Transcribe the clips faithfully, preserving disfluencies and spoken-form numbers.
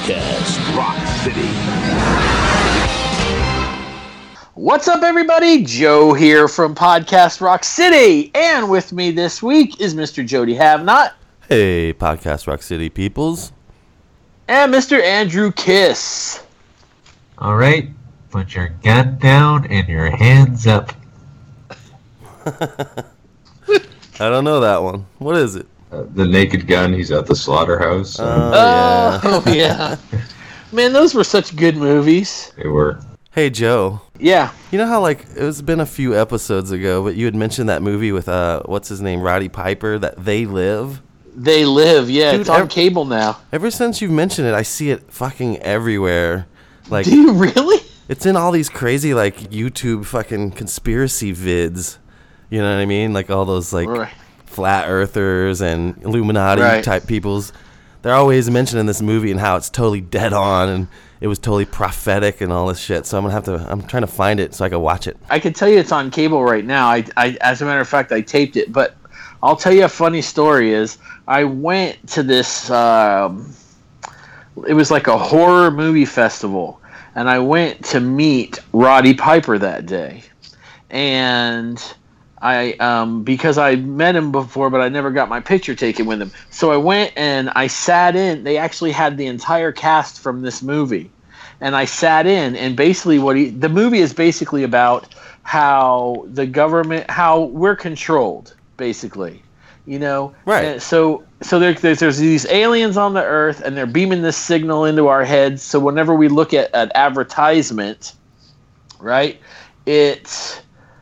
Podcast Rock City. What's up, everybody? Joe here from Podcast Rock City, and with me this week is Mister Jody Havnot. Hey, Podcast Rock City peoples. And Mister Andrew Kiss. All right, put your gun down and your hands up. I don't know that one. What is it? Uh, the Naked Gun, he's at the slaughterhouse. Oh, Um, yeah. Oh, yeah. Man, those were such good movies. they were. Hey, Joe. Yeah. You know how, like, it's been a few episodes ago, but you had mentioned that movie with, uh, what's his name, Roddy Piper, that They Live? They Live, yeah. Dude, it's on ev- cable now. Ever since you've mentioned it, I see it fucking everywhere. Like, Do you really? it's in all these crazy, like, YouTube fucking conspiracy vids. You know what I mean? Like, all those, like, Right. flat earthers and Illuminati Right. type peoples. They're always mentioning this movie and how it's totally dead on and it was totally prophetic and all this shit. So I'm gonna have to. I'm trying to find it so I can watch it. I can tell you it's on cable right now. I, I, as a matter of fact, I taped it. But I'll tell you a funny story is I went to this, um, it was like a horror movie festival. And I went to meet Roddy Piper that day. And I, um, because I met him before, but I never got my picture taken with him. So I went and I sat in. They actually had the entire cast from this movie. And I sat in, and basically what he, the movie is basically about how the government, how we're controlled, basically, you know? Right. And so, so there, there's, there's these aliens on the earth, and they're beaming this signal into our heads. So whenever we look at an advertisement, right, it's,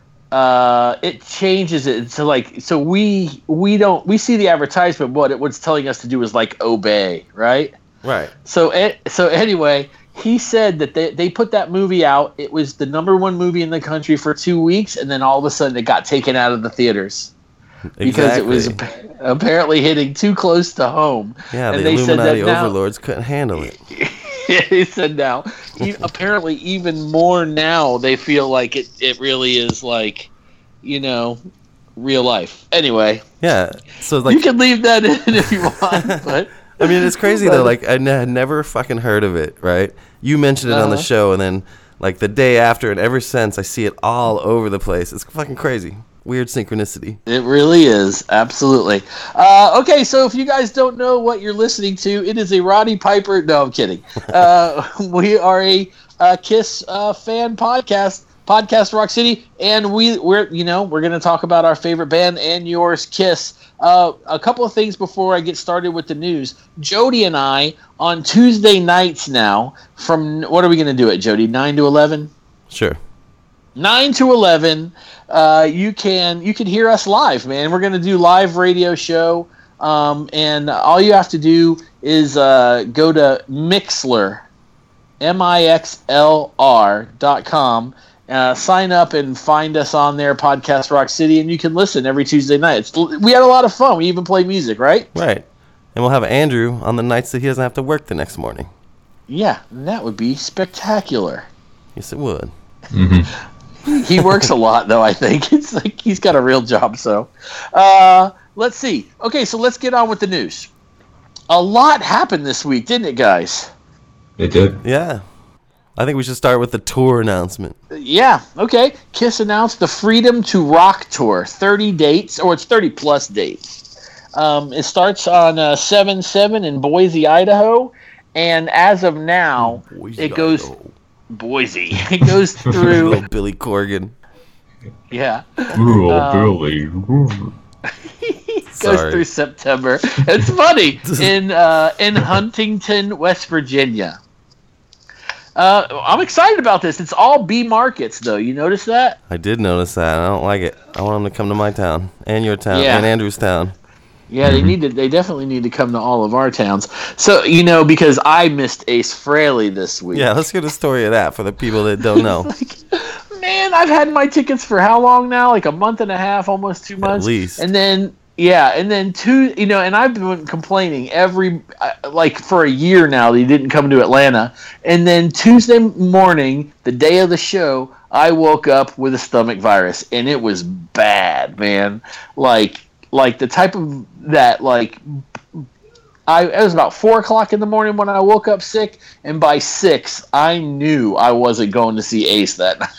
uh, it changes it to like, so we, we don't, we see the advertisement, what it was telling us to do is like obey, right? Right. So, so anyway, he said that they, they put that movie out. It was the number one movie in the country for two weeks, and then all of a sudden it got taken out of the theaters because it was Exactly. ap- apparently hitting too close to home. Yeah, and the they said that Illuminati now- overlords couldn't handle it. He said now, e- apparently even more now they feel like it, it really is like, you know, real life. Anyway, Yeah. So like, you can leave that in if you want, but I mean, it's crazy though. Like, I n- had never fucking heard of it. Right? You mentioned it on the Uh-huh. show, and then like the day after, and ever since, I see it all over the place. It's fucking crazy. Weird synchronicity. It really is. Absolutely. Uh, okay, so if you guys don't know what you're listening to, it is a Roddy Piper. No, I'm kidding. Uh, we are a, uh Kiss uh, fan podcast, Podcast Rock City, and we, we're, you know, we're going to talk about our favorite band and yours, Kiss. Uh, a couple of things before I get started with the news. Jody and I, on Tuesday nights now, from, what are we going to do it, Jody? nine to eleven? Sure. nine to eleven, uh, you can you can hear us live, man. We're going to do live radio show, um, and all you have to do is uh, go to Mixlr, M I X L R dot com, uh, sign up and find us on there, Podcast Rock City, and you can listen every Tuesday night. It's, we had a lot of fun. We even play music, right? Right. And we'll have Andrew on the nights that he doesn't have to work the next morning. Yeah, that would be spectacular. Yes, it would. He works a lot, though, I think. It's like he's got a real job, so. Uh, let's see. Okay, so let's get on with the news. A lot happened this week, didn't it, guys? They did. Yeah. I think we should start with the tour announcement. Yeah, okay. Kiss announced the Freedom to Rock Tour. thirty dates, or it's thirty-plus dates. Um, it starts on uh, seven seven in Boise, Idaho, and as of now, Boise, it goes... Idaho. Boise. It goes through... Little Billy Corgan. yeah. Ooh, Um, Billy. Ooh. goes Sorry. through September. It's funny in uh, in Huntington, West Virginia. Uh, I'm excited about this. It's all B markets, though. You notice that? I did notice that. I don't like it. I want them to come to my town and your town Yeah. and Andrew's town. Yeah, they need to. They definitely need to come to all of our towns. So you know, because I missed Ace Frehley this week. Yeah, let's get a story of that for the people that don't know. Man, I've had my tickets for how long now? Like a month and a half, almost two months. least. And then, yeah, and then two, you know, and I've been complaining every, uh, like for a year now that he didn't come to Atlanta. And then Tuesday morning, the day of the show, I woke up with a stomach virus, and it was bad, man. Like, like the type of that, like, I it was about four o'clock in the morning when I woke up sick, and by six, I knew I wasn't going to see Ace that night.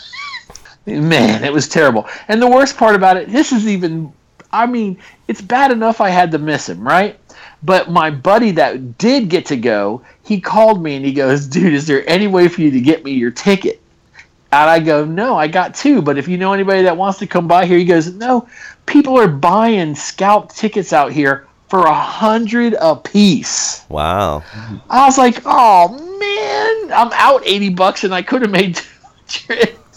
Man, it was terrible. And the worst part about it, this is even, I mean, it's bad enough I had to miss him, right? But my buddy that did get to go, he called me and he goes, dude, is there any way for you to get me your ticket? And I go, no, I got two, but if you know anybody that wants to come by here, he goes, no, people are buying scalp tickets out here for a hundred a piece. Wow. I was like, oh man, I'm out eighty bucks and I could have made two trips.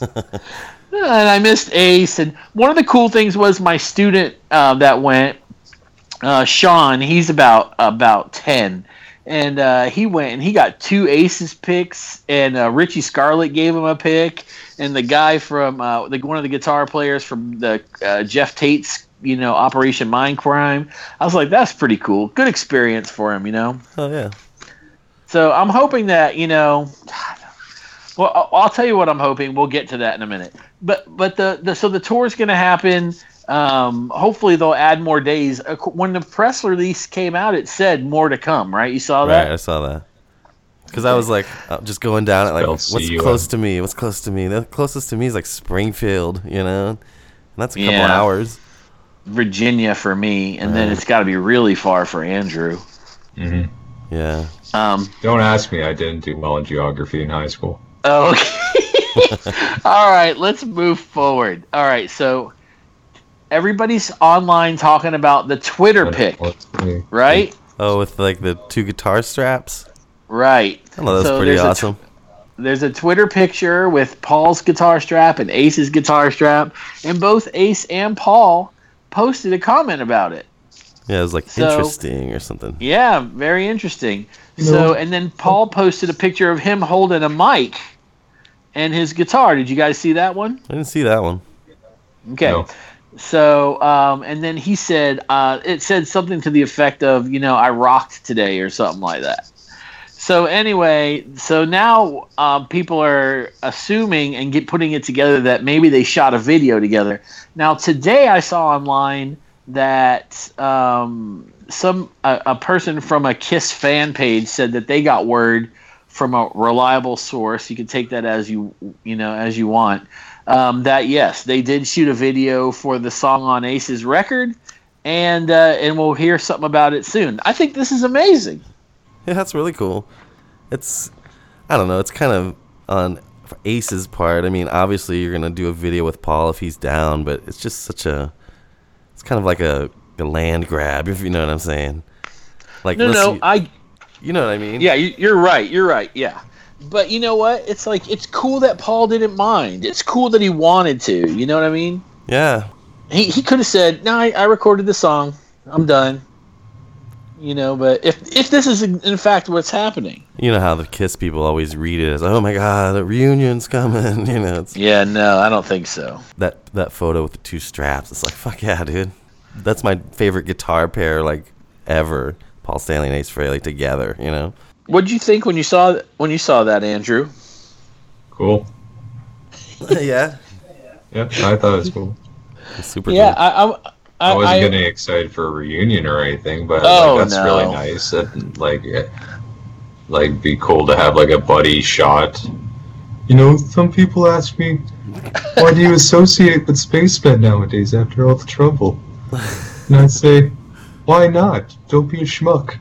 And I missed Ace. And one of the cool things was my student uh, that went, uh, Sean, he's about about ten. And uh, he went and he got two Aces picks, and uh, Richie Scarlett gave him a pick, and the guy from uh, the, one of the guitar players from the uh, Jeff Tate's, you know, Operation Mindcrime. I was like, that's pretty cool. Good experience for him, you know. Oh yeah. So I'm hoping that, you know, well, I'll, I'll tell you what I'm hoping. We'll get to that in a minute. But but the, the so the tour's going to happen. Um, hopefully they'll add more days. When the press release came out, it said more to come, right? You saw that? Right, I saw that. Because I was like, uh, just going down it, like, Spelled what's C U M. close to me? What's close to me? The closest to me is like Springfield, you know? And that's a couple Yeah. hours. Virginia for me, and then Right. it's got to be really far for Andrew. hmm Yeah. Um, Don't ask me. I didn't do well in geography in high school. okay. All right, let's move forward. All right, so everybody's online talking about the Twitter pic, right? Oh, with like the two guitar straps? Right. I know that's So pretty there's a awesome. tw- there's a Twitter picture with Paul's guitar strap and Ace's guitar strap, and both Ace and Paul posted a comment about it. Yeah, it was like So- interesting or something. Yeah, very interesting. You So, know- and then Paul posted a picture of him holding a mic and his guitar. Did you guys see that one? I didn't see that one. Okay. No. So, um, and then he said, uh, it said something to the effect of, you know, I rocked today or something like that. So anyway, so now um, people are assuming and get putting it together that maybe they shot a video together. Now today I saw online that um, some a, a person from a Kiss fan page said that they got word from a reliable source. You can take that as you you know as you want. Um, that yes, they did shoot a video for the song on Ace's record, and uh, and we'll hear something about it soon. I think this is amazing. Yeah, that's really cool. It's, I don't know, it's kind of on Ace's part. I mean, obviously you're going to do a video with Paul if he's down, but it's just such a, it's kind of like a, a land grab, if you know what I'm saying. Like, No, let's no, see- I you know what I mean? yeah, you, you're right. You're right. Yeah. But you know what? It's like, it's cool that Paul didn't mind. It's cool that he wanted to. You know what I mean? Yeah. He he could have said, "No, I, I recorded the song. I'm done." You know, but if if this is in, in fact what's happening, You know how the Kiss people always read it as, oh my God, the reunion's coming. You know, it's yeah, no, I don't think so. that, that photo with the two straps. It's like, fuck yeah, dude. That's my favorite guitar pair, like, ever. Paul Stanley and Ace Frehley together, you know? What'd you think when you saw when you saw that, Andrew? Cool. yeah. Yeah, I thought it was cool. It's super Yeah, cool. I I, I, I wasn't I- getting excited for a reunion or anything, but Oh, like, that's no. really nice. That, like, it, like, be cool to have like a buddy shot. You know, some people ask me, why do you associate with Spacemen nowadays after all the trouble? And I say, why not? Don't be a schmuck.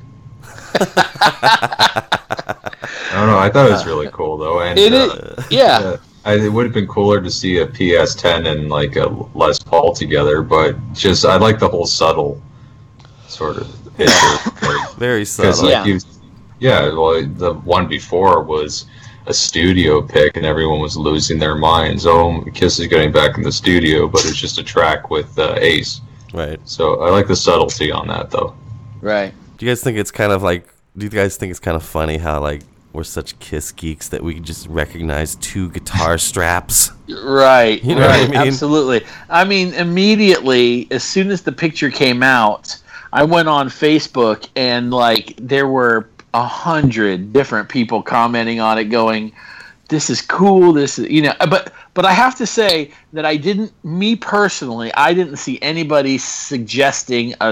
I don't know. I thought it was really cool though, and It uh, is, yeah. uh, I, it would have been cooler to see a P S ten and like a Les Paul together, but just I like the whole subtle sort of picture. Very Because subtle. like Yeah. you, yeah, well, the one before was a studio pick, and everyone was losing their minds. Oh, Kiss is getting back in the studio, but it's just a track with uh, Ace. Right. So I like the subtlety on that, though. Right. Do you guys think it's kind of like, do you guys think it's kind of funny how, like, we're such Kiss geeks that we can just recognize two guitar straps? Right, You know what I right, mean? absolutely. I mean, immediately, as soon as the picture came out, I went on Facebook and, like, there were a hundred different people commenting on it going, this is cool, this is, you know, but, but I have to say that I didn't, me personally, I didn't see anybody suggesting a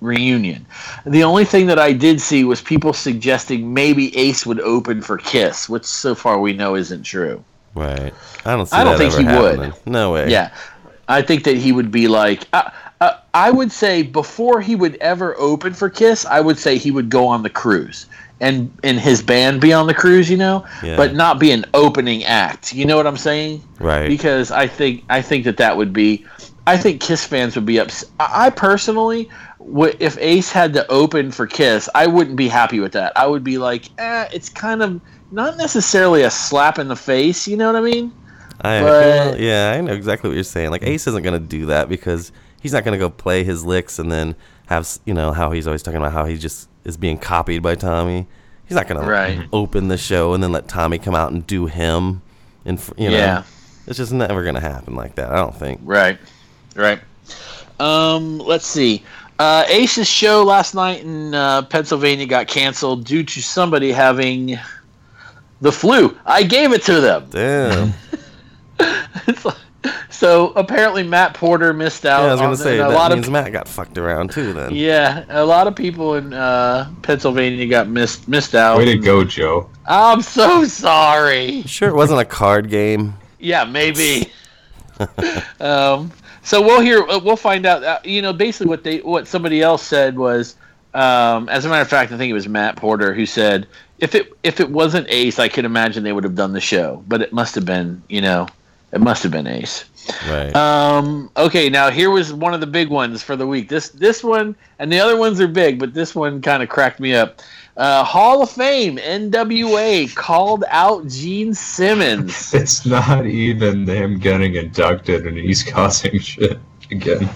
reunion. The only thing that I did see was people suggesting maybe Ace would open for Kiss, which so far we know isn't true. Right. I don't see I don't that think ever he happening. would. No way. Yeah. I think that he would be like, uh, uh, I would say before he would ever open for Kiss, I would say he would go on the cruise and and his band be on the cruise, you know, Yeah. but not be an opening act. You know what I'm saying? Right. Because I think I think that that would be, I think Kiss fans would be upset. I personally, w- if Ace had to open for Kiss, I wouldn't be happy with that. I would be like, eh, it's kind of not necessarily a slap in the face. You know what I mean? I, But- yeah, I know exactly what you're saying. Like Ace isn't gonna do that because he's not gonna go play his licks and then have s- you know how he's always talking about how he just is being copied by Tommy. He's not gonna Right. open the show and then let Tommy come out and do him. And you know, Yeah. it's just never gonna happen like that. I don't think. Right, right. Um, let's see. Uh, Ace's show last night in uh, Pennsylvania got canceled due to somebody having the flu. I gave it to them. Damn. It's like- so apparently Matt Porter missed out. Yeah, I was on gonna the- say and a that lot means of Matt got fucked around too. Then. yeah, a lot of people in uh, Pennsylvania got missed missed out. Way to go, Joe. I'm so sorry. Sure, it wasn't a card game. Yeah, maybe. um, so we'll hear. uh, We'll find out. Uh, you know, basically what they what somebody else said was, um, as a matter of fact, I think it was Matt Porter who said, if it if it wasn't Ace, I could imagine they would have done the show, but it must have been, you know, it must have been Ace. Right. Um, okay, now here was one of the big ones for the week. This this one and the other ones are big, but this one kind of cracked me up. Uh, Hall of Fame, N W A called out Gene Simmons. It's not even him getting inducted and he's causing shit again.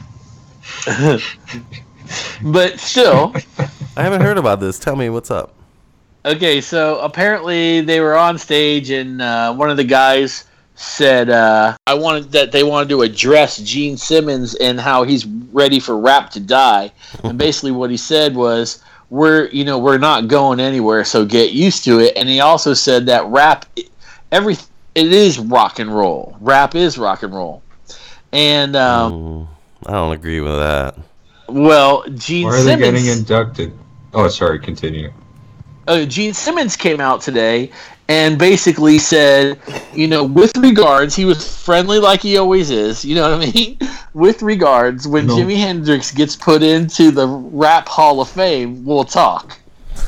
But still, I haven't heard about this. Tell me what's up. okay, so apparently they were on stage and uh, one of the guys said uh, I wanted that they wanted to address Gene Simmons and how he's ready for rap to die. And basically what he said was, we're you know we're not going anywhere, so get used to it. And he also said that rap, every it is rock and roll. Rap is rock and roll. And um, Mm, I don't agree with that. well, Gene Why are they Simmons. getting inducted? Oh, sorry, continue. uh, Gene Simmons came out today and basically said, you know, with regards, he was friendly like he always is, you know what I mean? With regards, when No. Jimi Hendrix gets put into the Rap Hall of Fame, we'll talk.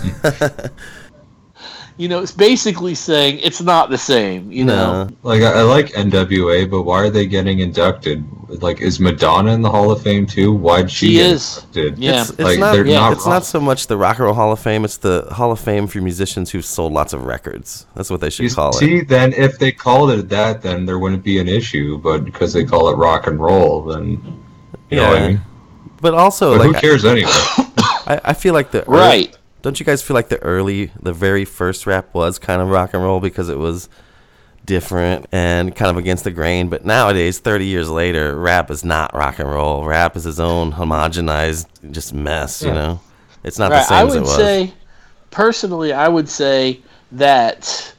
You know, it's basically saying it's not the same, you know? No. Like, I, I like N W A, but why are they getting inducted? Like, is Madonna in the Hall of Fame too? Why'd she She get is. inducted? Yeah. It's, it's Like, not. they're yeah, not it's rock. not so much the Rock and Roll Hall of Fame. It's the Hall of Fame for musicians who've sold lots of records. That's what they should You call it. see, then if they called it that, then there wouldn't be an issue. But because they call it rock and roll, then you know what I mean. But also, But like, who cares anyway? I, I feel like the ear- Right. Don't you guys feel like the early, the very first rap was kind of rock and roll because it was different and kind of against the grain? But nowadays, thirty years later, rap is not rock and roll. Rap is its own homogenized just mess. You Yeah. know, it's not the Right. same I as it would was. say, personally, I would say that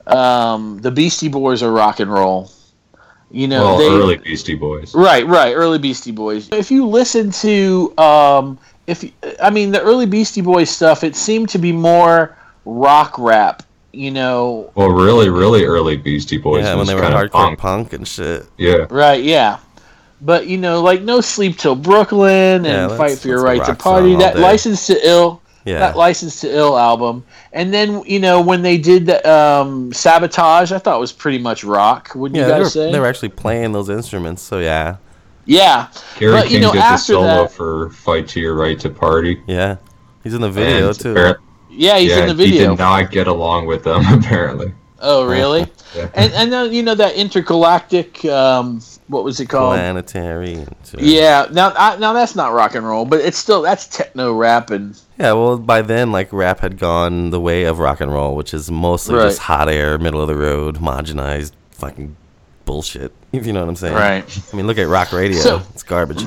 um, the Beastie Boys are rock and roll. You know, Well, they early Beastie Boys. right, right, early Beastie Boys. If you listen to, um, if I mean the early Beastie Boys stuff, it seemed to be more rock rap. You know, Well, really, really early Beastie Boys yeah, when was they were kind hardcore of punk. punk and shit. Yeah. right? Yeah. But you know, like No Sleep Till Brooklyn Yeah, and that's- Fight for Your that's a Right to rock song Party. all That day. License to Ill. Yeah, That License to Ill album. And then, you know, when they did the um, Sabotage, I thought was pretty much rock. Wouldn't yeah. you They guys were, say? they were actually playing those instruments. So yeah, Yeah. Gary But, you King know, did the after solo that- for "Fight to Your Right to Party." yeah. He's in the video and too. appar- Yeah, he's yeah, in the he video. did not get along with them apparently. Oh, really? Yeah. and and then, you know, that intergalactic, um, what was it called? Planetary. and shit. Yeah. Now, I, now that's not rock and roll, but it's still, that's techno rap and Yeah, well, by then, like, rap had gone the way of rock and roll, which is mostly Right. just hot air, middle of the road, homogenized fucking bullshit. If you know what I'm saying. right. I mean, look at rock radio. So- it's garbage.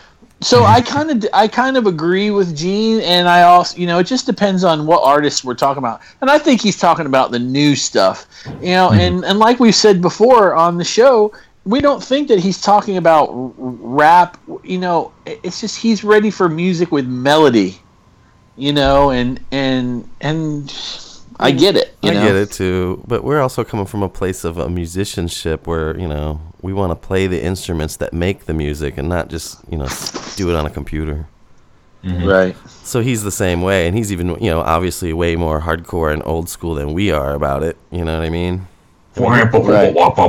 So I kind of I kind of agree with Gene, and I also, you know, it just depends on what artists we're talking about, and I think he's talking about the new stuff, you know, and and like we've said before on the show, we don't think that he's talking about r- rap. You know, it's just he's ready for music with melody. You know, and and and I get it. You I know? get it too, but we're also coming from a place of a musicianship where you know we want to play the instruments that make the music and not just you know do it on a computer. Mm-hmm. Right. So he's the same way, and he's even you know obviously way more hardcore and old school than we are about it. You know what I mean? Right. What are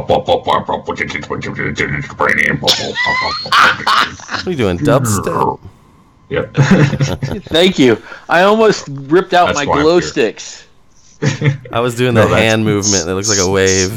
you doing? Dubstep? Yep. Thank you. I almost ripped out That's my why I'm glow here. sticks. I was doing No, the that's- hand movement that looks like a wave.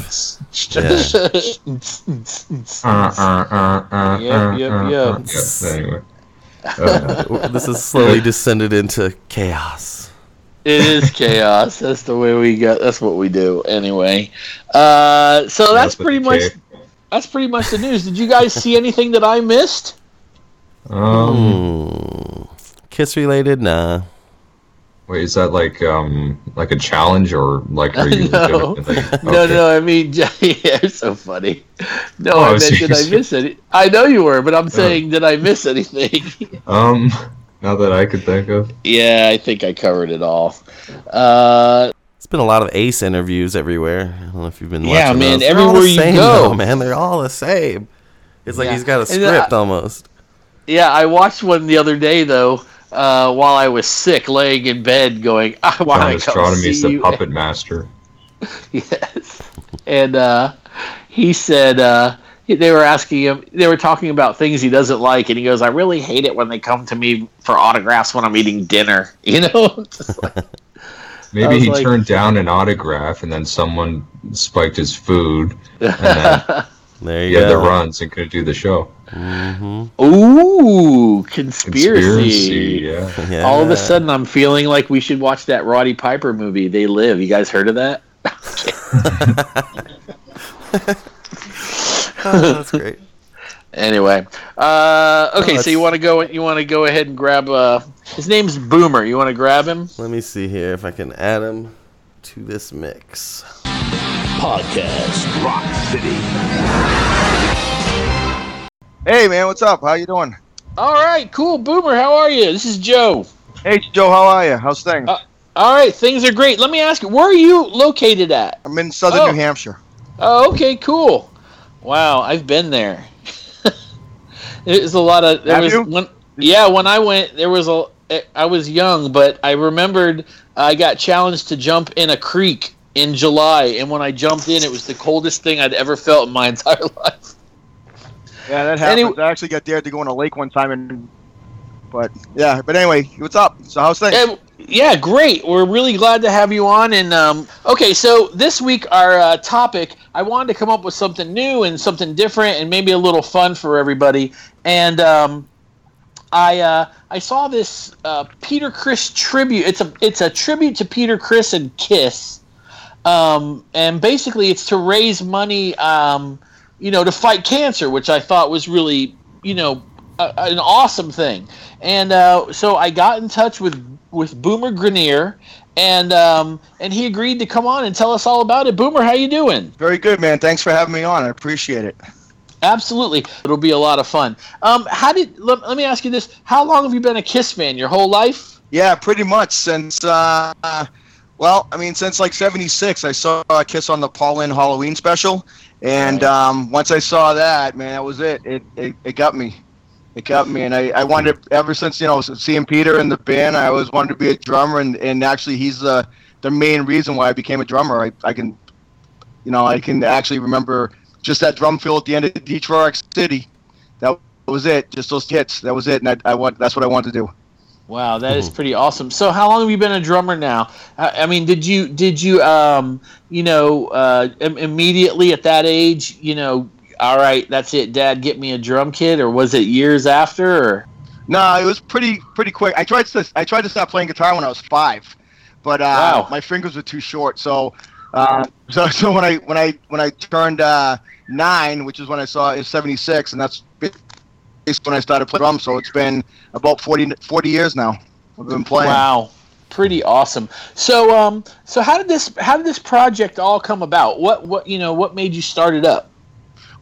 Yeah. Uh, uh, uh, uh, Yep, uh, yep, uh, yep. uh, yeah, anyway. Uh, This has slowly descended into chaos. It is chaos. That's the way we go. That's what we do anyway. Uh, so that's That's what pretty the much. cake. That's pretty much the news. Did you guys see anything that I missed? um, Hmm. Kiss related? Nah. wait, is that like um like a challenge or like are you No. doing like, No, okay. no. I mean, yeah, it's so funny. No, Oh, I I meant see. did I miss any? I know you were, but I'm saying did I miss anything? Um, not that I could think of. Yeah, I think I covered it all. Uh, It's been a lot of Ace interviews everywhere. I don't know if you've been Yeah, watching man, those. They're all everywhere the you same, go. though, man. They're all the same. It's like Yeah. he's got a And, uh, script almost. yeah, I watched one the other day though. Uh, while I was sick, laying in bed, going, "I want John to is come trying to see meet the you." puppet master. Yes. And uh, he said uh, they were asking him, they were talking about things he doesn't like, and he goes, "I really hate it when they come to me for autographs when I'm eating dinner." You know? Just like, I Maybe was he like- turned down an autograph and then someone spiked his food and then There he you had the go. runs and couldn't do the show. Mm-hmm. Ooh, conspiracy. yeah. Yeah. All of a sudden, I'm feeling like we should watch that Roddy Piper movie, They Live. You guys heard of that? Oh, that's great. Anyway, uh, okay, Oh, so you that's- want to go? You want to go ahead and grab? Uh, his name's Boomer. You want to grab him? Let me see here if I can add him to this mix. Podcast Rock City. Hey man, what's up? How you doing? All right, cool. Boomer, how are you? This is Joe. Hey Joe, how are you? How's things? Uh, All right, things are great. Let me ask you, where are you located at? I'm in southern oh. New Hampshire. Oh, okay, cool. Wow, I've been there. There's a lot of there Have was you? when yeah when I went there was a I was young, but I remembered I got challenged to jump in a creek in July, and when I jumped in, it was the coldest thing I'd ever felt in my entire life. Yeah, that happens. Any- I actually got dared to go in a lake one time, and but yeah. But anyway, what's up? So how's things? And, yeah, great. We're really glad to have you on. And um, okay, so this week our uh, topic, I wanted to come up with something new and something different, and maybe a little fun for everybody. And um, I uh, I saw this uh, Peter Criss tribute. It's a it's a tribute to Peter Criss and Kiss, um, and basically it's to raise money, um, you know, to fight cancer, which I thought was really, you know, a, an awesome thing. And uh, so I got in touch with. with Boomer Grenier, and um, and he agreed to come on and tell us all about it. Boomer, how you doing? Very good, man. Thanks for having me on. I appreciate it. Absolutely, it'll be a lot of fun. Um, how did? Let, let me ask you this: how long have you been a Kiss fan? Your whole life? Yeah, pretty much since. Uh, well, I mean, since like seventy-six, I saw uh, Kiss on the Paul Lynde Halloween special, and um, once I saw that, man, that was it. It it, it got me. It got me, and I, I wanted, ever since, you know, seeing Peter in the band, I always wanted to be a drummer, and, and actually he's the the main reason why I became a drummer. I, I can, you know, I can actually remember just that drum fill at the end of Detroit Rock City. That was it, just those hits. That was it, and I, I want, that's what I wanted to do. Wow, that is pretty awesome. So, how long have you been a drummer now? I, I mean, did you did you um you know uh, im- immediately at that age, you know? All right, that's it, Dad, get me a drum kit, or was it years after? Or? No, it was pretty pretty quick. I tried to I tried to stop playing guitar when I was five, but uh, Wow. my fingers were too short. So, uh, so so when I when I when I turned uh, nine, which is when I saw in seventy-six, and that's basically when I started playing drums. So it's been about forty, forty years now. I've been playing. Wow, pretty awesome. So, um, so how did this how did this project all come about? What what you know what made you start it up?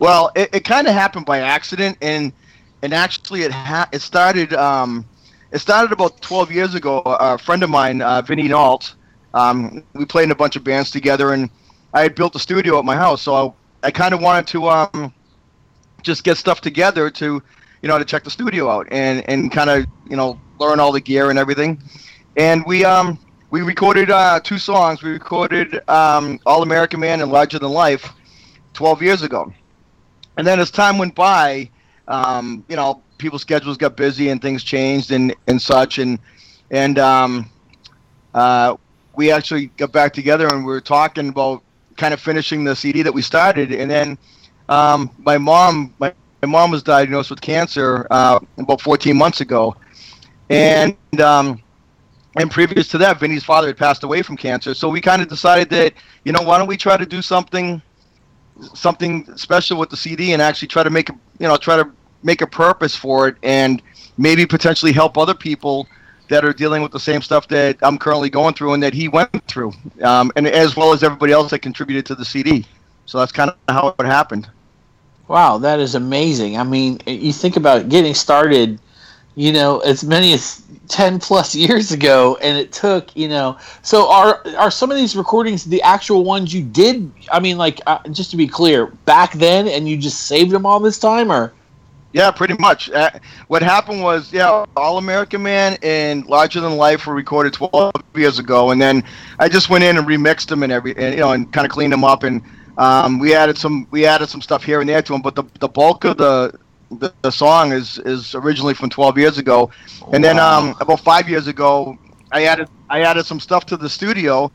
Well, it, it kind of happened by accident, and and actually it ha- it started um, it started about twelve years ago. A friend of mine, uh, Vinny Nault, um, we played in a bunch of bands together, and I had built a studio at my house, so I, I kind of wanted to um, just get stuff together to, you know, to check the studio out and, and kind of, you know, learn all the gear and everything. And we um we recorded uh, two songs. We recorded um, All American Man and Larger Than Life twelve years ago. And then as time went by, um, you know, people's schedules got busy and things changed and, and such. And and um, uh, we actually got back together and we were talking about kind of finishing the C D that we started. And then um, my mom, my, my mom was diagnosed with cancer uh, about fourteen months ago. And um, and previous to that, Vinny's father had passed away from cancer. So we kind of decided that, you know, why don't we try to do something something special with the C D and actually try to make a, you know, try to make a purpose for it and maybe potentially help other people that are dealing with the same stuff that I'm currently going through and that he went through, um, and as well as everybody else that contributed to the C D. So that's kind of how it happened. Wow, that is amazing. I mean, you think about getting started, you know, as many as ten plus years ago, and it took, you know, so are are some of these recordings the actual ones you did? I mean, like, uh, just to be clear, back then, and you just saved them all this time, or? Yeah, pretty much. Uh, what happened was, yeah, All American Man and Larger Than Life were recorded twelve years ago, and then I just went in and remixed them and every, and, you know, and kind of cleaned them up, and um, we added some we added some stuff here and there to them. But the the bulk of the the, the song is is originally from twelve years ago, and then um, about five years ago, I added I added some stuff to the studio,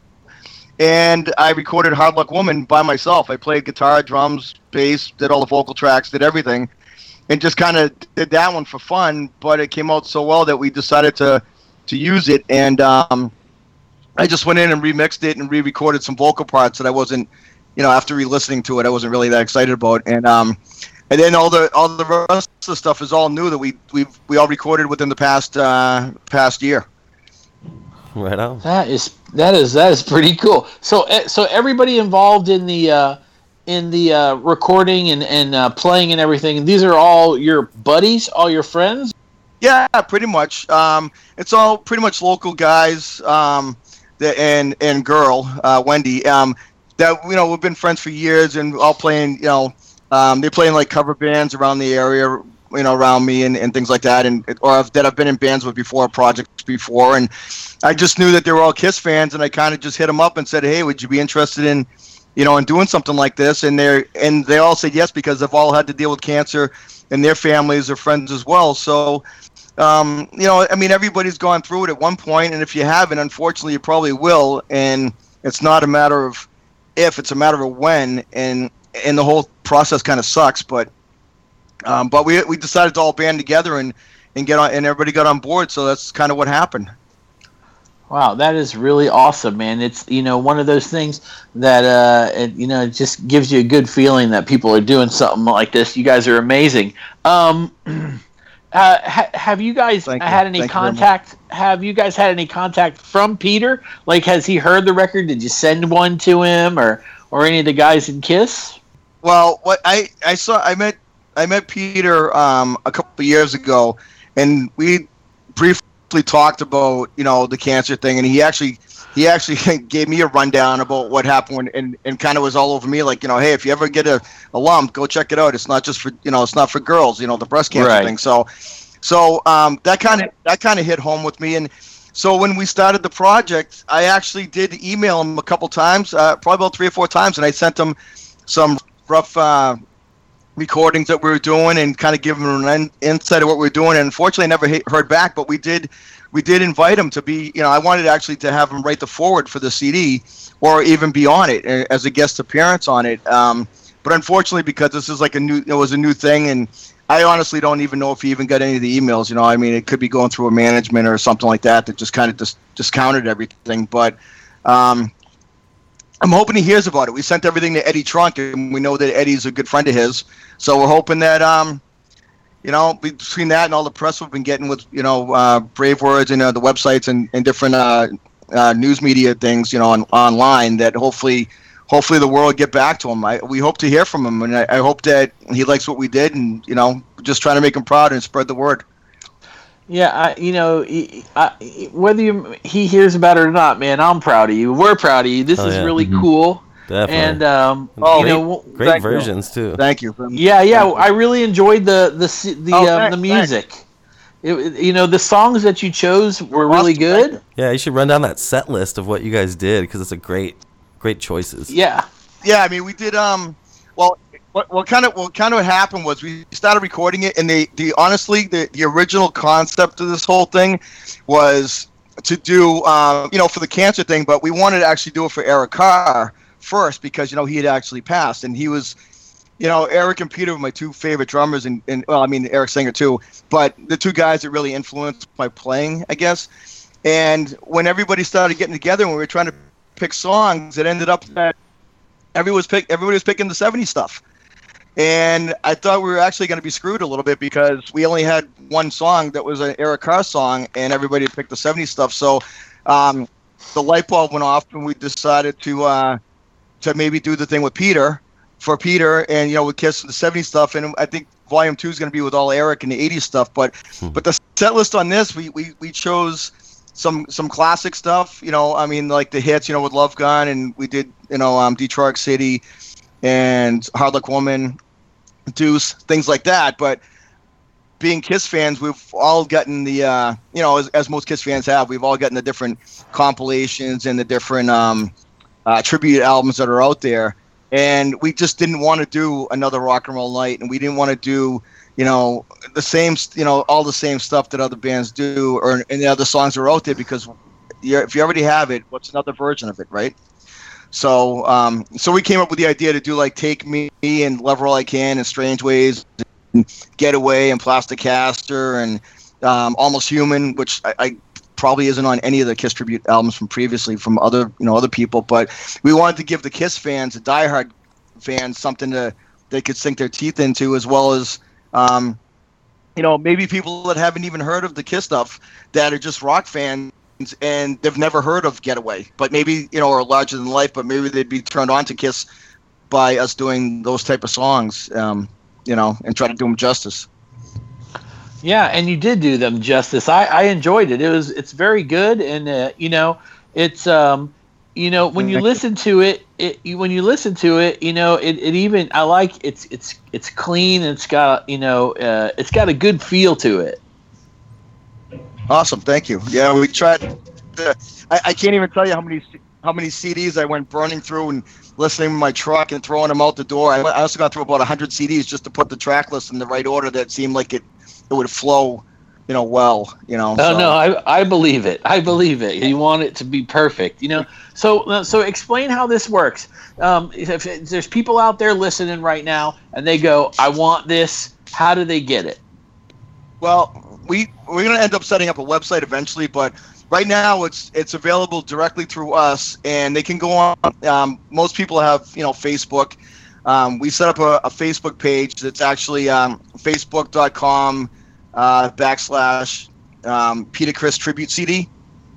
and I recorded Hard Luck Woman by myself. I played guitar, drums, bass, did all the vocal tracks, did everything. And just kind of did that one for fun, but it came out so well that we decided to to use it. And um, I just went in and remixed it and re-recorded some vocal parts that I wasn't, you know, after re-listening to it, I wasn't really that excited about. And um, and then all the all the rest of the stuff is all new that we we we all recorded within the past uh, past year. Right on. That is that is that is pretty cool. So so everybody involved in the. Uh, in the uh, recording and, and uh, playing and everything, these are all your buddies, all your friends? Yeah, pretty much. Um, it's all pretty much local guys um, that, and and girl, uh, Wendy, um, that, you know, we've been friends for years and all playing, you know, um, they're playing like cover bands around the area, you know, around me and, and things like that, and or that I've been in bands with before, projects before, and I just knew that they were all Kiss fans, and I kind of just hit them up and said, hey, would you be interested in, you know, and doing something like this? And they and they all said yes, because they've all had to deal with cancer and their families or friends as well. So, um, you know, I mean, everybody's gone through it at one point, and if you haven't, unfortunately, you probably will. And it's not a matter of if, it's a matter of when. And and the whole process kind of sucks. But um, but we we decided to all band together and and get on, and everybody got on board. So that's kind of what happened. Wow, that is really awesome, man. It's, you know, one of those things that, uh, it, you know, it just gives you a good feeling that people are doing something like this. You guys are amazing. Um, uh, ha- have you guys Thank had you. any Thank you contact? Have you guys had any contact from Peter? Like, has he heard the record? Did you send one to him, or, or any of the guys in Kiss? Well, what I, I saw, I met I met Peter um, a couple of years ago, and we briefly talked about, you know, the cancer thing, and he actually he actually gave me a rundown about what happened when, and, and kind of was all over me, like, you know, hey, if you ever get a, a lump, go check it out. It's not just for, you know, it's not for girls, you know, the breast cancer Right. thing. So so um, that kind of that kind of hit home with me. And so when we started the project, I actually did email him a couple times, uh, probably about three or four times, and I sent him some rough uh, recordings that we were doing and kind of give him an insight of what we were doing. And unfortunately, I never he- heard back, but we did we did invite him to be, you know, I wanted actually to have him write the foreword for the C D or even be on it uh, as a guest appearance on it. Um, but unfortunately, because this is like a new, it was a new thing, and I honestly don't even know if he even got any of the emails. You know, I mean, it could be going through a management or something like that that just kind of dis- discounted everything. But um, I'm hoping he hears about it. We sent everything to Eddie Trunk, and we know that Eddie's a good friend of his. So we're hoping that, um, you know, between that and all the press we've been getting with, you know, uh, Brave Words and uh, the websites and, and different uh, uh, news media things, you know, on, online, that hopefully hopefully the world get back to him. I, we hope to hear from him, and I, I hope that he likes what we did, and you know, just trying to make him proud and spread the word. Yeah, I, you know, he, I, whether you, he hears about it or not, man, I'm proud of you. We're proud of you. This Oh, is yeah. really Mhm. cool. Definitely. And um, Oh, you know, Great Thank you. versions too. Thank you. yeah, yeah, I really enjoyed the the s- the Oh, um, thanks, the music. It, it- you know, the songs that you chose were really Awesome, thank good. Yeah, you should run down that set list of what you guys did because it's a great, great choices. Yeah. Yeah, I mean, we did. Um, well, what what kind of what kind of happened was we started recording it, and they the honestly the the original concept of this whole thing was to do um, you know, for the cancer thing, but we wanted to actually do it for Eric Carr first because you know he had actually passed, and he was. You know, Eric and Peter were my two favorite drummers, and, and well, I mean, Eric Singer too, but the two guys that really influenced my playing, I guess. And when everybody started getting together and we were trying to pick songs, it ended up that everybody was, pick, everybody was picking the seventies stuff. And I thought we were actually going to be screwed a little bit because we only had one song that was an Eric Carr song, and everybody picked the seventies stuff. So um, the light bulb went off, and we decided to uh, to maybe do the thing with Peter. For Peter, and you know, with Kiss the seventies stuff, and I think Volume Two is going to be with all Eric and the eighties stuff. But Hmm. but the set list on this, we, we we chose some some classic stuff. You know, I mean, like the hits. You know, with Love Gun, and we did you know um, Detroit City, and Hard Luck Woman, Deuce, things like that. But being Kiss fans, we've all gotten the uh, you know, as, as most Kiss fans have, we've all gotten the different compilations and the different um, uh, tribute albums that are out there. And we just didn't want to do another rock and roll night, and we didn't want to do, you know, the same, you know, all the same stuff that other bands do, or any other songs are out there. Because you're, if you already have it, what's another version of it, right? So, um, so we came up with the idea to do like "Take Me" and "Love Her All I Can" and "Strange Ways," and "Getaway" and "Plasticaster" and um, "Almost Human," which I. I probably isn't on any of the Kiss tribute albums from previously from other you know other people, but we wanted to give the Kiss fans, the diehard fans, something to they could sink their teeth into, as well as um, you know maybe people that haven't even heard of the Kiss stuff that are just rock fans and they've never heard of Getaway, but maybe you know are larger than life, but maybe they'd be turned on to Kiss by us doing those type of songs, um, you know, and try to do them justice. Yeah, and you did do them justice. I, I enjoyed it. It was it's very good, and uh, you know, it's um, you know, when you listen to it, it you, when you listen to it, you know, it, it even I like it's it's it's clean and it's got you know uh, it's got a good feel to it. Awesome, thank you. Yeah, we tried. To, I, I can't even tell you how many how many C Ds I went burning through and listening in my truck and throwing them out the door. I, I also got through about one hundred C Ds just to put the track list in the right order that seemed like it. It would flow, you know, well, you know. Oh so. no, I I believe it. I believe it. You want it to be perfect, you know. So uh, so explain how this works. Um, if, if there's people out there listening right now and they go, I want this. How do they get it? Well, we we're gonna end up setting up a website eventually, but right now it's it's available directly through us, and they can go on. Um, most people have you know Facebook. Um, we set up a, a Facebook page that's actually um, facebook dot com. Uh, backslash um, Peter Criss Tribute C D.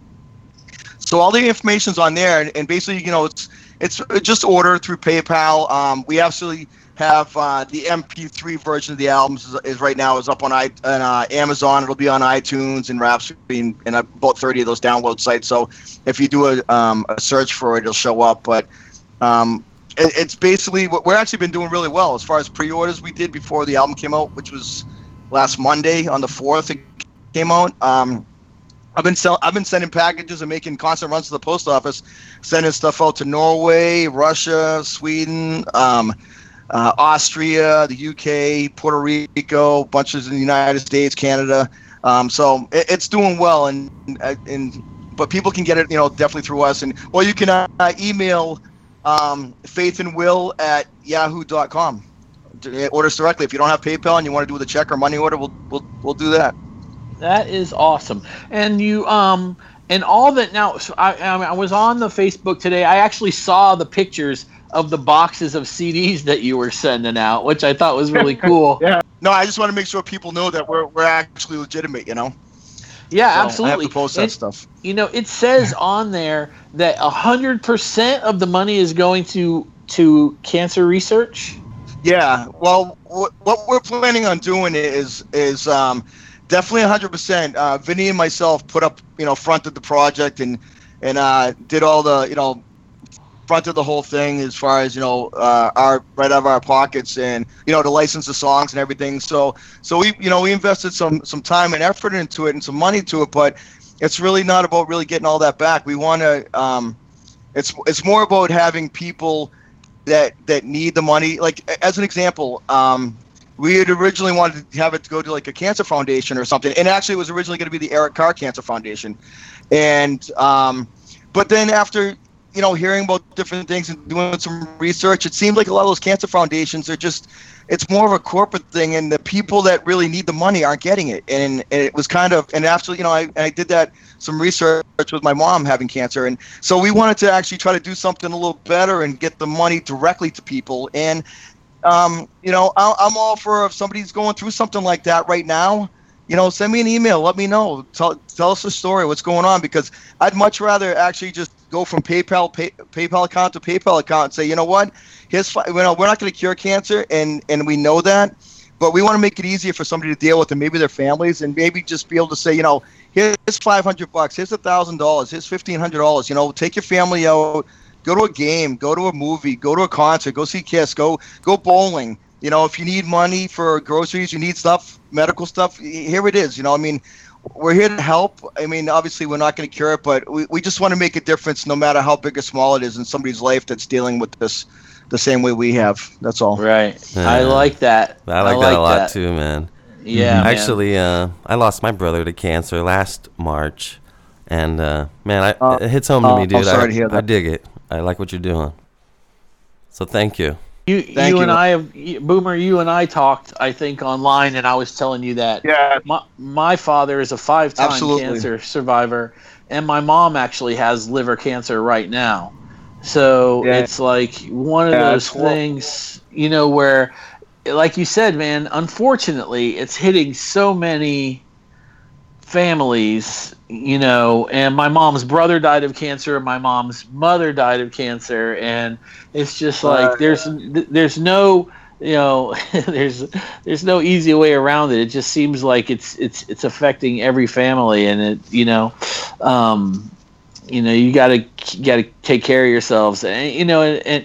So all the information's on there, and, and basically, you know, it's it's just order through PayPal. Um, we absolutely have uh, the M P three version of the albums is, is right now is up on, I, on uh, Amazon. It'll be on iTunes and Rhapsody and, and about thirty of those download sites. So if you do a, um, a search for it, it'll show up. But um, it, it's basically what we're actually been doing really well as far as pre-orders we did before the album came out, which was last Monday on the fourth it came out. Um, I've been sell- I've been sending packages and making constant runs to the post office, sending stuff out to Norway, Russia, Sweden, um, uh, Austria, the U K, Puerto Rico, bunches in the United States, Canada. Um, so it, it's doing well, and and but people can get it, you know, definitely through us, and or you can uh, email um, Faith and Will at yahoo dot com. Orders directly. If you don't have PayPal and you want to do with a check or money order, we'll we'll we'll do that. That is awesome. And you um and all that now. So I I was on the Facebook today. I actually saw the pictures of the boxes of C Ds that you were sending out, which I thought was really cool. Yeah. No, I just want to make sure people know that we're we're actually legitimate. You know. Yeah, So absolutely. I have to post that And, stuff. You know, it says on there that a hundred percent of the money is going to to cancer research. Yeah. Well, what, what we're planning on doing is is um, definitely one hundred percent. Uh, Vinny and myself put up, you know, fronted the project and and uh, did all the, you know, fronted the whole thing as far as, you know, uh, our right out of our pockets and, you know, to license the songs and everything. So so we, you know, we invested some some time and effort into it and some money to it, but it's really not about really getting all that back. We want to. Um, it's it's more about having people that that need the money. Like as an example, um, we had originally wanted to have it to go to like a cancer foundation or something, and actually it was originally going to be the Eric Carr Cancer Foundation, and um, but then after, you know, hearing about different things and doing some research, it seemed like a lot of those cancer foundations are just, it's more of a corporate thing, and the people that really need the money aren't getting it. And, and it was kind of, and after, you know, I, I did that, some research with my mom having cancer. And so we wanted to actually try to do something a little better and get the money directly to people. And, um, you know, I, I'm all for, if somebody's going through something like that right now, you know, send me an email, let me know, tell, tell us the story, what's going on, because I'd much rather actually just go from PayPal pay, PayPal account to PayPal account and say, you know what, here's fi- you know, we're not going to cure cancer, and and we know that, but we want to make it easier for somebody to deal with, and maybe their families, and maybe just be able to say, you know, here's five hundred bucks, here's a thousand dollars, here's fifteen hundred dollars. You know, take your family out, go to a game, go to a movie, go to a concert, go see Kiss, go go bowling. You know, if you need money for groceries, you need stuff, medical stuff, here it is. You know, I mean, we're here to help. I mean, obviously, we're not going to cure it, but we, we just want to make a difference no matter how big or small it is in somebody's life that's dealing with this the same way we have. That's all. Right. Yeah. I like that. I like, I that a lot that. too, man. Yeah. man. Actually, uh, I lost my brother to cancer last March, and uh, man, I, Uh, it hits home to uh, me, dude. I'm sorry I, to hear that. I dig it. I like what you're doing. So thank you. You, Thank you you. and I have you- Boomer. You and I talked, I think, online, and I was telling you that Yeah. my my father is a five-time Absolutely. cancer survivor, and my mom actually has liver cancer right now. So Yeah. it's like one of Yeah, those it's horrible. things, you know, where, like you said, man, unfortunately, it's hitting so many families, you know, and my mom's brother died of cancer, my mom's mother died of cancer, and it's just like Uh, there's there's no, you know, there's there's no easy way around it. It just seems like it's it's it's affecting every family, and it, you know, um, you know, you gotta gotta take care of yourselves, and you know, and, and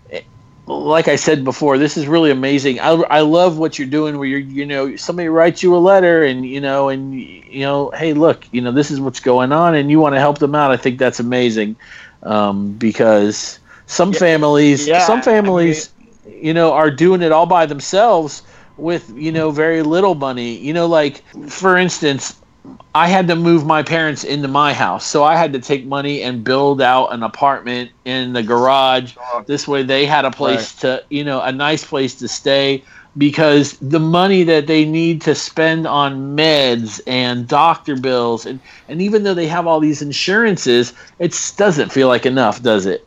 like I said before, this is really amazing. I, I love what you're doing where you're, you know, somebody writes you a letter and, you know, and, you know, hey, look, you know, this is what's going on and you want to help them out. I think that's amazing. Um, because some Yeah, families, yeah, some I families, you know, are doing it all by themselves with, you know, very little money, you know, like for instance, I had to move my parents into my house, so I had to take money and build out an apartment in the garage. This way they had a place to, you know, a nice place to stay, because the money that they need to spend on meds and doctor bills, and, and even though they have all these insurances, it doesn't feel like enough, does it?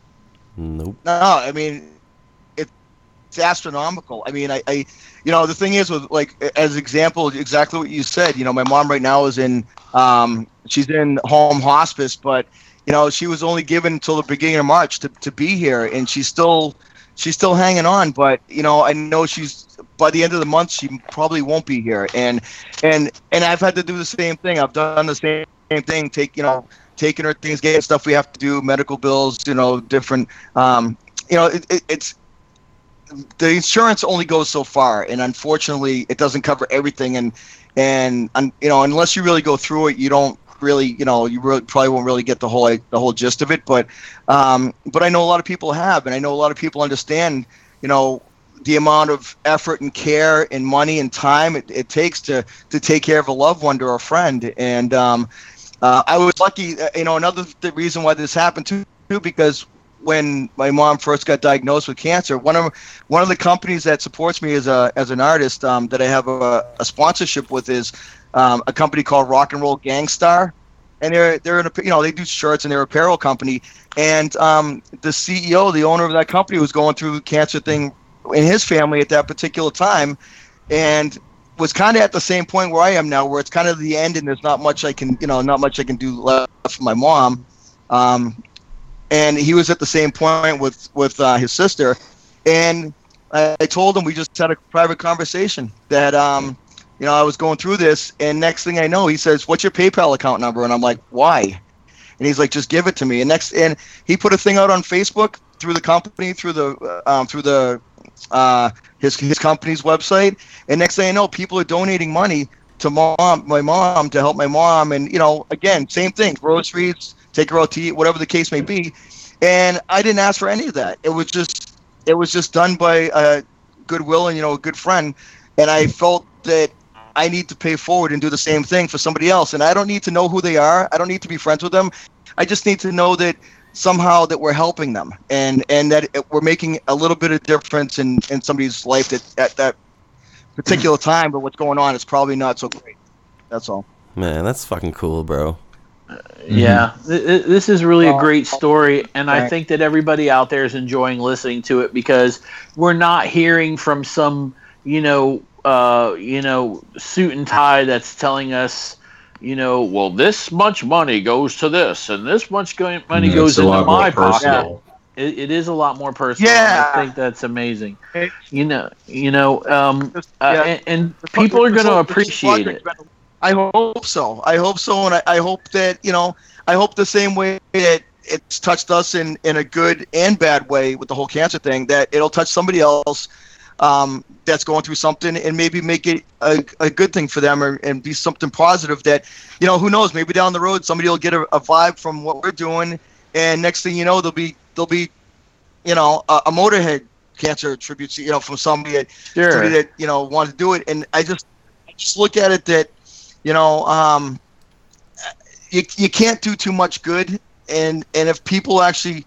Nope. No, I mean, it, it's astronomical. I mean, I, I, you know, the thing is with, like, as example, exactly what you said, you know, my mom right now is in, um, she's in home hospice, but, you know, she was only given until the beginning of March to, to be here, and she's still, she's still hanging on, but, you know, I know she's, by the end of the month, she probably won't be here. And, and, and I've had to do the same thing. I've done the same, same thing, take, you know, taking her things, getting stuff we have to do, medical bills, you know, different, um, you know, it, it, it's, the insurance only goes so far, and unfortunately it doesn't cover everything. And, and, and you know, unless you really go through it, you don't really, you know, you really, probably won't really get the whole, the whole gist of it. But, um, but I know a lot of people have, and I know a lot of people understand, you know, the amount of effort and care and money and time it, it takes to, to take care of a loved one or a friend. And, um, uh, I was lucky, uh, you know, another th- reason why this happened too, too, because when my mom first got diagnosed with cancer, one of one of the companies that supports me as a as an artist, um, that I have a, a sponsorship with, is um, a company called Rock and Roll Gangstar, and they're they're in a, you know, they do shirts and they're an apparel company, and um, the C E O, the owner of that company, was going through the cancer thing in his family at that particular time, and was kind of at the same point where I am now, where it's kind of the end, and there's not much I can, you know, not much I can do left for my mom. Um, and he was at the same point with with uh, his sister, and I, I told him, we just had a private conversation that um, you know, I was going through this, and next thing I know, he says, "What's your PayPal account number?" And I'm like, "Why?" And he's like, "Just give it to me." And next, and he put a thing out on Facebook through the company, through the um, through the uh, his his company's website. And next thing I know, people are donating money to mom, my mom, to help my mom. And you know, again, same thing, groceries, take her out to eat, whatever the case may be. And I didn't ask for any of that. It was just it was just done by uh, goodwill and, you know, a good friend. And I felt that I need to pay forward and do the same thing for somebody else. And I don't need to know who they are. I don't need to be friends with them. I just need to know that somehow that we're helping them, and, and that it, we're making a little bit of difference in, in somebody's life that, at that particular time. But what's going on is probably not so great. That's all. Man, that's fucking cool, bro. Yeah, th- this is really a great story, and I Right. think that everybody out there is enjoying listening to it, because we're not hearing from some, you know, uh, you know, suit and tie that's telling us, you know, well, this much money goes to this, and this much go- money Yeah, goes it's a into lot more my pocket. personal. It, it is a lot more personal. Yeah. I think that's amazing. It- You know, you know, um, Just- uh, yeah. and, and people are going to appreciate it. I hope so. I hope so, and I, I hope that, you know, I hope the same way that it's touched us in, in a good and bad way with the whole cancer thing, that it'll touch somebody else um, that's going through something, and maybe make it a, a good thing for them, or, and be something positive that, you know, who knows, maybe down the road somebody will get a, a vibe from what we're doing, and next thing you know, there'll be, there'll be, you know, a, a Motorhead cancer tribute, you know, from somebody that, Sure. somebody that, you know, wanted to do it. And I just, I just look at it that, you know, um, you you can't do too much good, and and if people actually,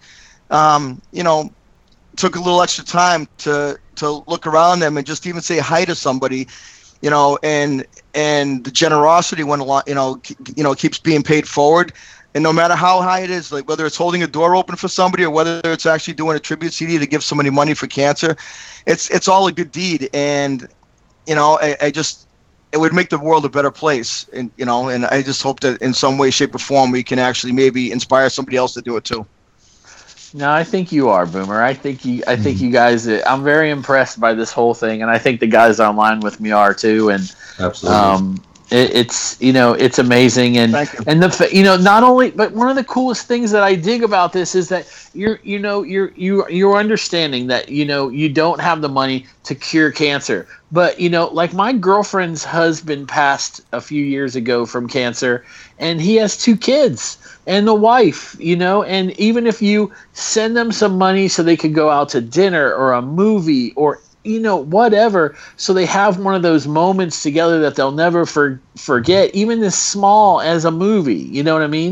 um, you know, took a little extra time to to look around them and just even say hi to somebody, you know, and and the generosity went a lot, you know, ke- you know, keeps being paid forward. And no matter how high it is, like whether it's holding a door open for somebody or whether it's actually doing a tribute C D to give somebody money for cancer, it's it's all a good deed. And you know, I, I just, it would make the world a better place. And you know, and I just hope that in some way, shape, or form, we can actually maybe inspire somebody else to do it too. No, I think you are, Boomer. I think you. I think you guys. I'm very impressed by this whole thing, and I think the guys online with me are too. And Absolutely. um, it, it's you know it's amazing, and Thank you. and the fa- you know not only, but one of the coolest things that I dig about this is that you're you know you're you you're understanding that you know you don't have the money to cure cancer, but you know like my girlfriend's husband passed a few years ago from cancer, and he has two kids. And the wife, you know, and even if you send them some money so they could go out to dinner or a movie or, you know, whatever, so they have one of those moments together that they'll never for, forget, even as small as a movie, you know what I mean,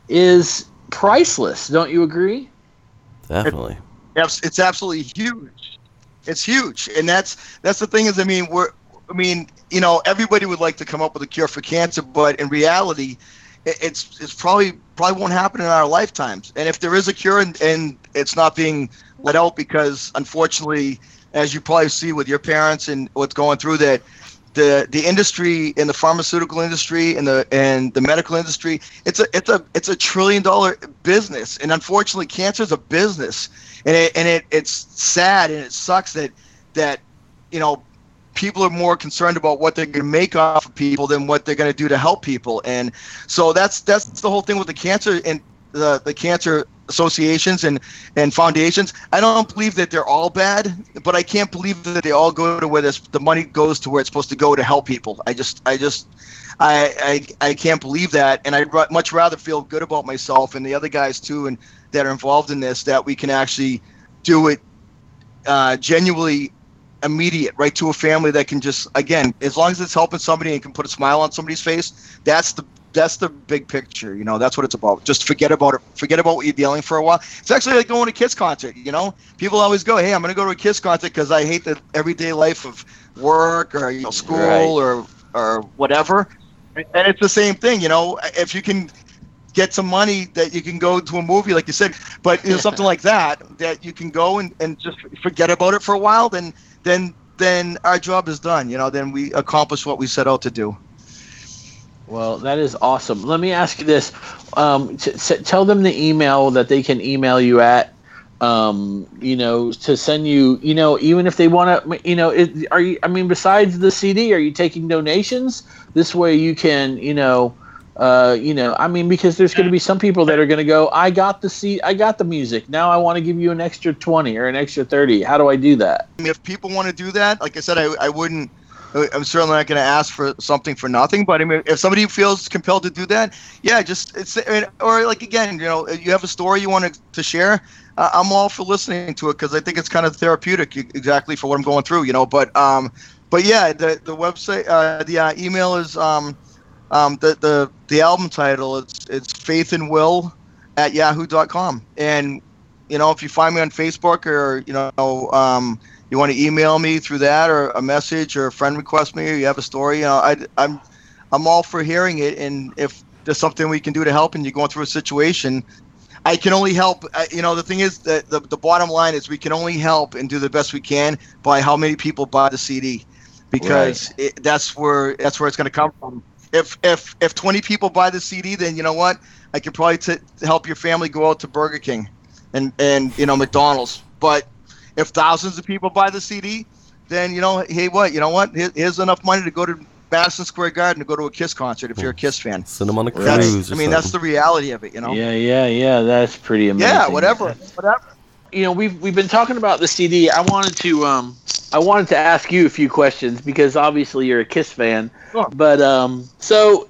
is priceless. Don't you agree? Definitely. It's, it's absolutely huge. It's huge. And that's that's the thing is, I mean, we're, I mean, you know, everybody would like to come up with a cure for cancer, but in reality, it, it's it's probably probably won't happen in our lifetimes. And if there is a cure and, and it's not being let out because, unfortunately, as you probably see with your parents and what's going through, that the the industry in the pharmaceutical industry and the and the medical industry, it's a it's a it's a trillion dollar business, and unfortunately, cancer is a business, and it and it it's sad and it sucks that that you know people are more concerned about what they're going to make off of people than what they're going to do to help people. And so that's that's the whole thing with the cancer and the the cancer associations and and foundations. I don't believe that they're all bad, but I can't believe that they all go to where this, the money goes to where it's supposed to go to help people. I just I just I I, I can't believe that, and I'd r- much rather feel good about myself and the other guys too, and that are involved in this, that we can actually do it uh, genuinely immediate, right to a family that can just, again, as long as it's helping somebody and can put a smile on somebody's face, that's the that's the big picture, you know. That's what it's about. Just forget about it. Forget about what you're dealing for a while. It's actually like going to a Kiss concert, you know. People always go, "Hey, I'm going to go to a Kiss concert because I hate the everyday life of work or you know school Right. or or whatever." And it's the same thing, you know. If you can get some money that you can go to a movie, like you said, but you know something like that, that you can go and, and just forget about it for a while, then then then our job is done. You know, then we accomplish what we set out to do. Well, that is awesome. Let me ask you this: um, t- t- tell them the email that they can email you at. Um, you know, to send you. You know, even if they want to. You know, it, are you? I mean, besides the C D, are you taking donations? This way, you can. You know. Uh, you know, I mean, because there's going to be some people that are going to go, I got the C- I got the music. Now I want to give you an extra twenty or an extra thirty. How do I do that? I mean, if people want to do that, like I said, I, I wouldn't, I'm certainly not going to ask for something for nothing, but I mean, if somebody feels compelled to do that, yeah, just, it's, or like, again, you know, you have a story you want to, to share, uh, I'm all for listening to it, because I think it's kind of therapeutic exactly for what I'm going through, you know, but, um, but yeah, the, the website, uh, the uh, email is, um, Um, the, the the album title, it's it's Faith and Will at yahoo dot com. And, you know, if you find me on Facebook, or, you know, um, you want to email me through that, or a message, or a friend request me, or you have a story, you know, I, I'm, I'm all for hearing it. And if there's something we can do to help and you're going through a situation, I can only help. I, you know, the thing is that the, the bottom line is we can only help and do the best we can by how many people buy the C D, because Right. it, that's where that's where it's going to come from. If if if twenty people buy the C D, then you know what? I can probably t- help your family go out to Burger King, and and you know McDonald's. But if thousands of people buy the C D, then you know, hey, what? You know what? Here, here's enough money to go to Madison Square Garden to go to a Kiss concert if you're a Kiss fan. Send them on a That's, cruise. I or mean, that's something. the reality of it. You know. Yeah, yeah, yeah. That's pretty amazing. Yeah. Whatever. Whatever. You know, we've we've been talking about the C D. I wanted to um I wanted to ask you a few questions, because obviously you're a Kiss fan. Sure. But um so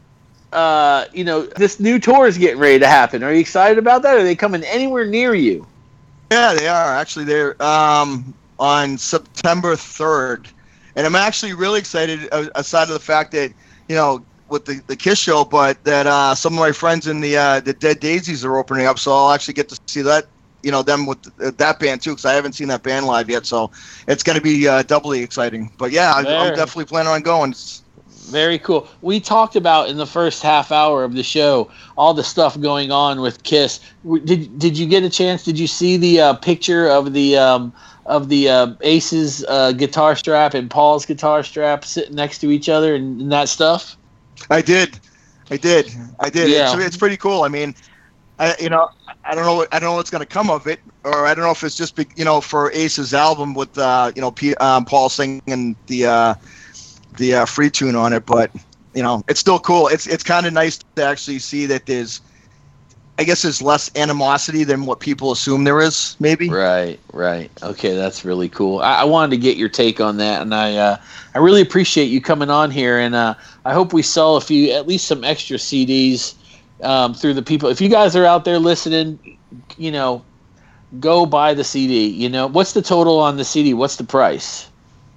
uh you know, this new tour is getting ready to happen. Are you excited about that? Are they coming anywhere near you? Yeah, they are. Actually, they're um, on September third. And I'm actually really excited, uh, aside of the fact that, you know, with the, the Kiss show, but that uh, some of my friends in the uh, the Dead Daisies are opening up, so I'll actually get to see that, you know, them with uh, that band too, because I haven't seen that band live yet, so it's going to be uh, doubly exciting. But yeah, I, There. I'm definitely planning on going. It's, Very cool. We talked about in the first half hour of the show all the stuff going on with Kiss. W- Did did you get a chance? Did you see the uh, picture of the um, of the uh, Ace's uh, guitar strap and Paul's guitar strap sitting next to each other and, and that stuff? I did, I did, I did. Yeah. It's, it's pretty cool. I mean, I you know, I don't know, what, I don't know what's going to come of it, or I don't know if it's just be, you know, for Ace's album with uh, you know, P, um, Paul singing the. Uh, the uh, free tune on it, but you know, it's still cool. It's it's kind of nice to actually see that there's, I guess there's less animosity than what people assume there is, maybe. Right, right. Okay, that's really cool. I, I wanted to get your take on that, and I uh, I really appreciate you coming on here, and uh, I hope we sell a few, at least some extra C Ds um, through the people. If you guys are out there listening, you know, go buy the C D. You know, what's the total on the C D? What's the price?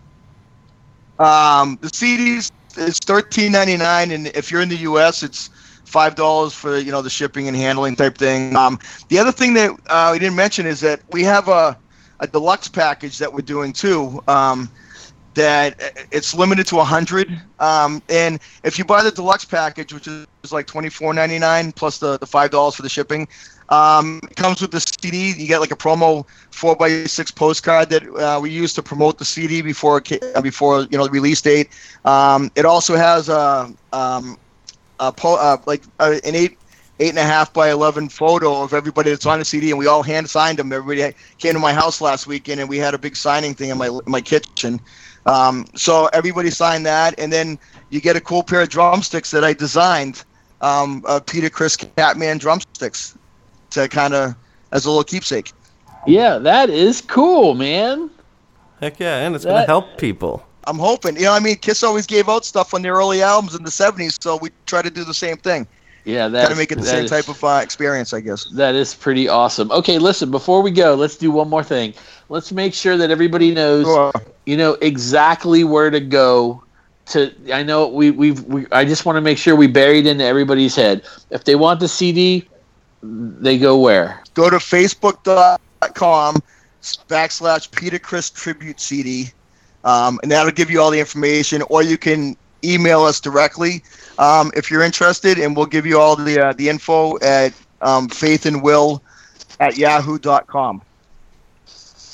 Um, the C Ds is thirteen ninety-nine, and if you're in the U S, it's five dollars for, you know, the shipping and handling type thing. Um, the other thing that uh, we didn't mention is that we have a, a deluxe package that we're doing too. Um, that it's limited to one hundred, um, and if you buy the deluxe package, which is like twenty-four ninety-nine plus the, the five dollars for the shipping, um, it comes with the C D. You get like a promo four by six postcard that uh, we use to promote the C D before before you know the release date. Um, it also has a, um, a po- uh, like uh, an eight eight and a half by eleven photo of everybody that's on the C D, and we all hand signed them. Everybody came to my house last weekend, and we had a big signing thing in my in my kitchen. Um, so everybody signed that, and then you get a cool pair of drumsticks that I designed, um, uh, Peter Criss Catman drumsticks, to kind of as a little keepsake. Yeah, that is cool, man. Heck yeah, and it's going to That- help people. I'm hoping, you know, I mean, Kiss always gave out stuff on their early albums in the seventies, so we try to do the same thing. Yeah, Try that to make it the that same is- type of uh, experience, I guess. That is pretty awesome. Okay, listen, before we go, let's do one more thing. Let's make sure that everybody knows, Sure. you know, exactly where to go to. I know we, we've, we, I just want to make sure we buried into everybody's head. If they want the C D, they go where? Go to facebook dot com backslash Peter Criss Tribute C D, um, and that'll give you all the information, or you can email us directly um, if you're interested, and we'll give you all the uh, the info at um, faith and will at yahoo dot com.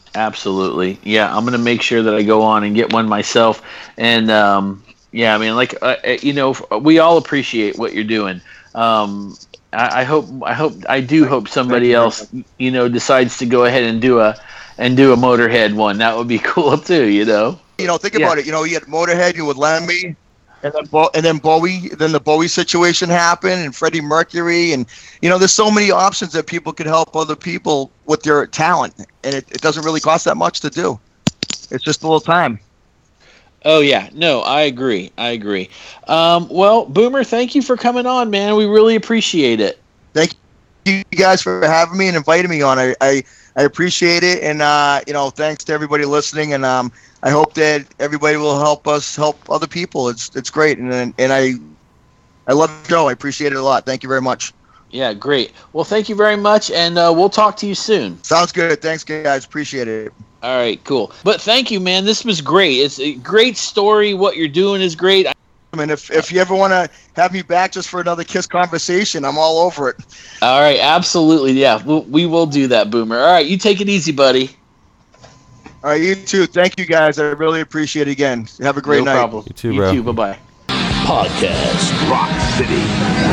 Absolutely. Yeah, I'm going to make sure that I go on and get one myself. And, um, yeah, I mean, like, uh, you know, we all appreciate what you're doing. Um, I, I hope, I hope, I do hope somebody else, you know, decides to go ahead and do a, and do a Motorhead one. That would be cool too, you know? You know, think Yeah. about it. You know, you had Motorhead, you with Lemmy, and then Bo- and then Bowie. Then the Bowie situation happened, and Freddie Mercury, and you know, there's so many options that people could help other people with their talent, and it, it doesn't really cost that much to do. It's just a little time. Oh yeah, no, I agree. I agree. Um, well, Boomer, thank you for coming on, man. We really appreciate it. Thank you guys for having me and inviting me on. I I, I appreciate it, and uh, you know, thanks to everybody listening, and um, I hope that everybody will help us help other people. It's it's great, and and I I love the show. I appreciate it a lot. Thank you very much. Yeah, great. Well, thank you very much, and uh, we'll talk to you soon. Sounds good. Thanks, guys. Appreciate it. All right, cool. But thank you, man. This was great. It's a great story. What you're doing is great. I mean, if if you ever want to have me back just for another Kiss conversation, I'm all over it. All right, absolutely. Yeah, we'll, we will do that, Boomer. All right, you take it easy, buddy. All right, you too. Thank you, guys. I really appreciate it again. Have a great no night. problem. You too, bro. You too. Bye-bye. Podcast Rock City.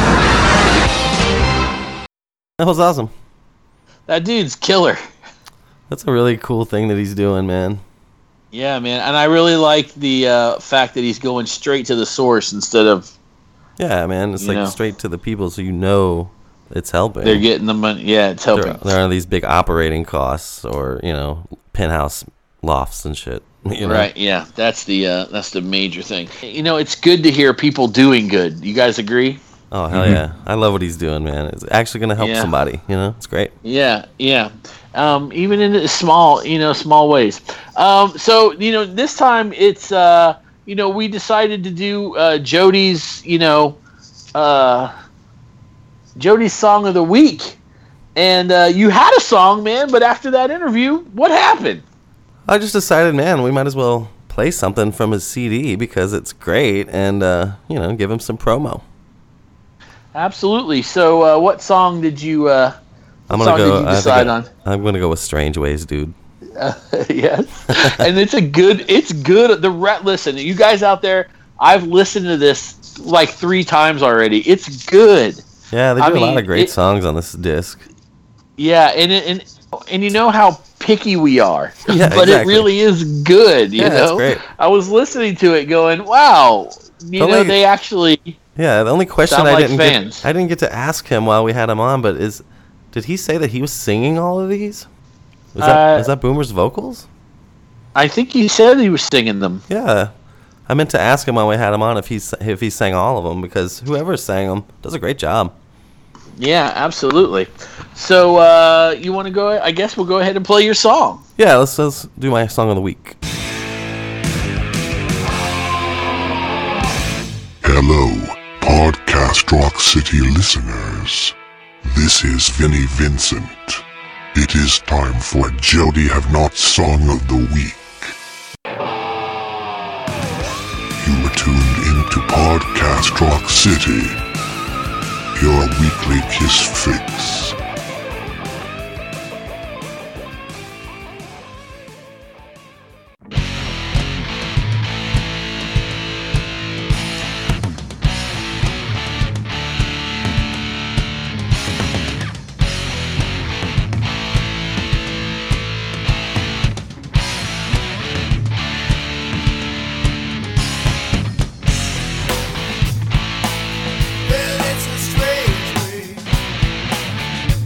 That was awesome. That dude's killer. That's a really cool thing that he's doing, man. Yeah, man. And I really like the uh, fact that he's going straight to the source instead of Yeah, man. It's You like know. straight to the people, so you know it's helping. they're getting the money. Yeah, it's helping. There, there are these big operating costs, or you know, penthouse lofts and shit. You know? Right, yeah. That's the uh, that's the major thing. You know, it's good to hear people doing good. You guys agree? Oh hell yeah! I love what he's doing, man. It's actually gonna help Yeah. somebody. You know, it's great. Yeah, yeah. Um, even in the small, you know, small ways. Um, so, you know, this time it's, uh, you know, we decided to do uh, Jody's, you know, uh, Jody's song of the week. And uh, you had a song, man, but after that interview, what happened? I just decided, man, we might as well play something from his C D because it's great, and uh, you know, give him some promo. Absolutely. So, uh, what song did you? Uh, I'm what gonna song go. did you I think decide I- on? I'm gonna go with "Strange Ways," dude. Uh, yes, and it's a good. It's good. The re- listen, you guys out there, I've listened to this like three times already. It's good. Yeah, they do I a lot mean, of great it- songs on this disc. Yeah, and it, and and you know how picky we are, Yeah, but exactly. it really is good. You Yeah, it's know, great. I was listening to it, going, "Wow, you But know, like- they actually." Yeah, the only question Sound I like didn't fans. get, I didn't get to ask him while we had him on, but is, did he say that he was singing all of these? Was that, Uh, was that Boomer's vocals? I think he said he was singing them. Yeah, I meant to ask him while we had him on if he if he sang all of them, because whoever sang them does a great job. Yeah, absolutely. So uh, you want to go? I guess we'll go ahead and play your song. Yeah, let's let's do my song of the week. Hello, Podcast Rock City listeners. This is Vinnie Vincent. It is time for Jody Have Not Song of the Week. You were tuned into Podcast Rock City, your weekly Kiss fix. Well, it's a strange way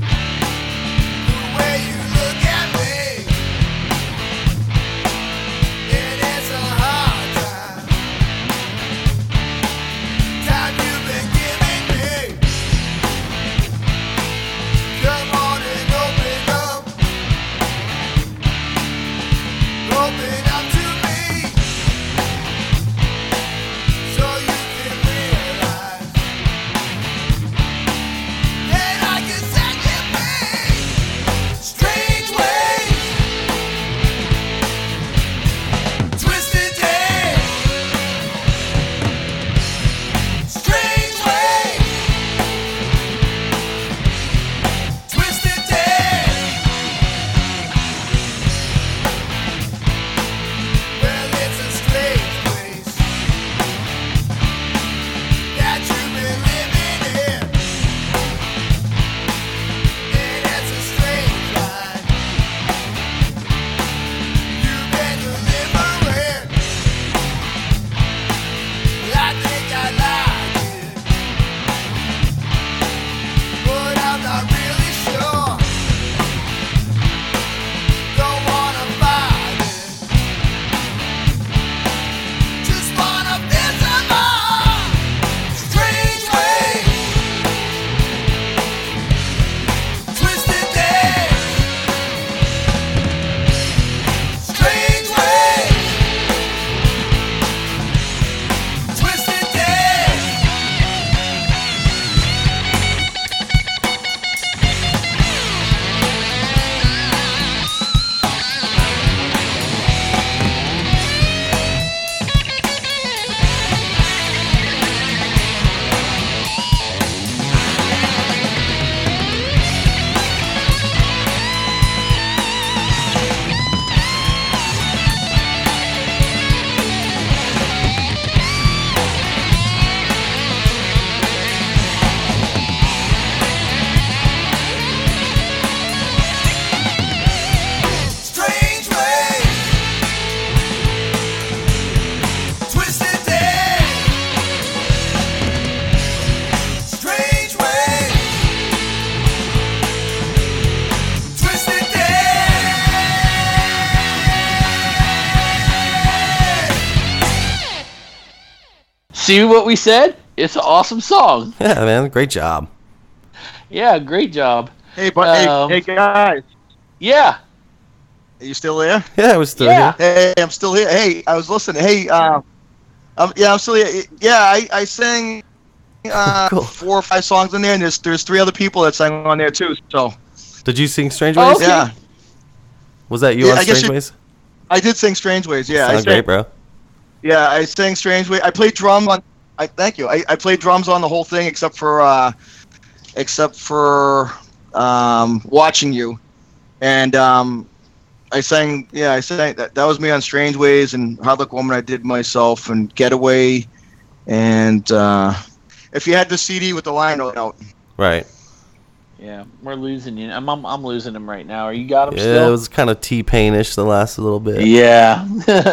See what we said? It's an awesome song. Yeah, man, great job. Yeah, great job. Hey, but Um, hey, hey, guys, Yeah. are you still there? Yeah, I was still Yeah. here. Hey, I'm still here. Hey, I was listening. Hey, uh, um, yeah, I'm still here. Yeah, I, I sang uh, Cool. four or five songs in there, and there's there's three other people that sang on there too. So Did you sing Strange Oh, Ways? okay. yeah, Was that you Yeah, on I guess Strange you- Ways? I did sing Strange Ways. Yeah, I Sound sang, great, bro. yeah, I sang Strange Ways. I played drum on. I thank you. I, I played drums on the whole thing except for uh, except for um, Watching You, and um, I sang. Yeah, I sang that. That was me on Strange Ways and Hard Luck Woman. I did myself and Getaway, and uh, if you had the C D with the line out. Right. Yeah, we're losing you. I'm, I'm, I'm losing him right now. Are you got him Yeah, still? it was kind of T-Pain-ish the last little bit. Yeah.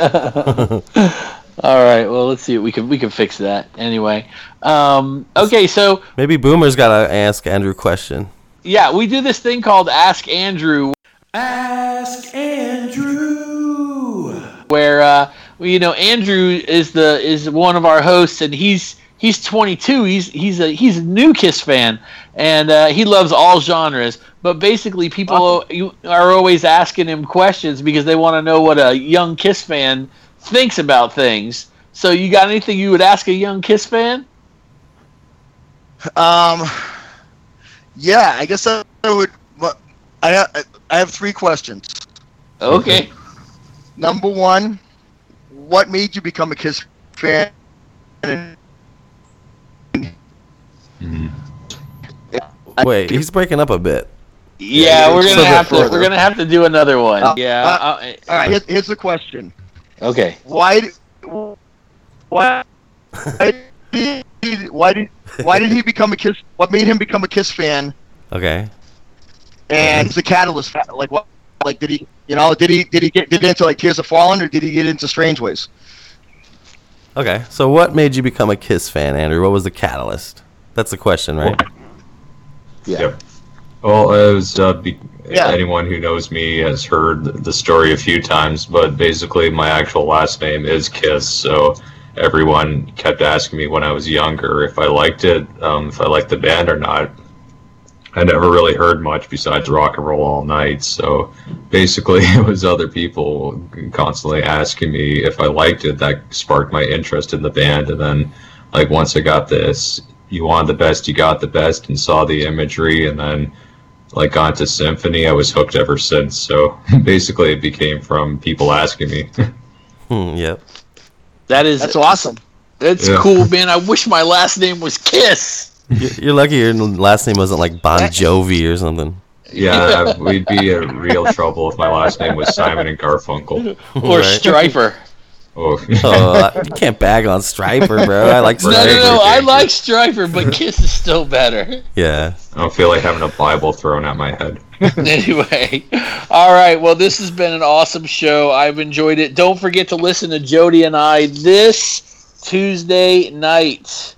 All right. Well, let's see. We can we can fix that anyway. Um, okay, so Maybe Boomer's got to ask Andrew a question. yeah, we do this thing called Ask Andrew, Ask Andrew. where uh, well, you know Andrew is the is one of our hosts, and he's he's twenty-two. He's he's a he's a new Kiss fan, and uh, he loves all genres. But basically, people you are always asking him questions because they want to know what a young Kiss fan thinks about things. So, you got anything you would ask a young Kiss fan? Um, yeah, I guess I would. But I ha- I have three questions. Okay. Number one, what made you become a Kiss fan? Wait, he's breaking up a bit. Yeah, we're So gonna the- have to we're gonna have to do another one. Uh, yeah. uh, uh, All right, here's, here's the question. okay. Why? Did, why? Why did, why did? Why did he become a Kiss? What made him become a Kiss fan? Okay. And the catalyst, like what? Like did he? You know, did he? Did he get, get into like Tears of Fallen, or did he get into Strange Ways? Okay. So what made you become a Kiss fan, Andrew? What was the catalyst? That's the question, right? Yeah. Yep. Well, it was, uh, be- Yeah. anyone who knows me has heard the story a few times, but basically my actual last name is Kiss, so everyone kept asking me when I was younger if I liked it, um, if I liked the band or not. I never really heard much besides Rock and Roll All Night, so basically it was other people constantly asking me if I liked it that sparked my interest in the band, and then like once I got this, you wanted the best, you got the best, and saw the imagery, and then like got into Symphony, I was hooked ever since. So basically it became from people asking me. Hmm, yep. That is That's awesome. That's Yeah. cool, man. I wish my last name was Kiss. You're, you're lucky your last name wasn't like Bon Jovi or something. Yeah, we'd be in real trouble if my last name was Simon and Garfunkel. Or Right. Striper. Oh, Oh, you can't bag on Striper, bro. I like No, Striper. no, no. I Striper. like Striper, but Kiss is still better. Yeah. I don't feel like having a Bible thrown at my head. Anyway, all right. Well, this has been an awesome show. I've enjoyed it. Don't forget to listen to Jody and I this Tuesday night.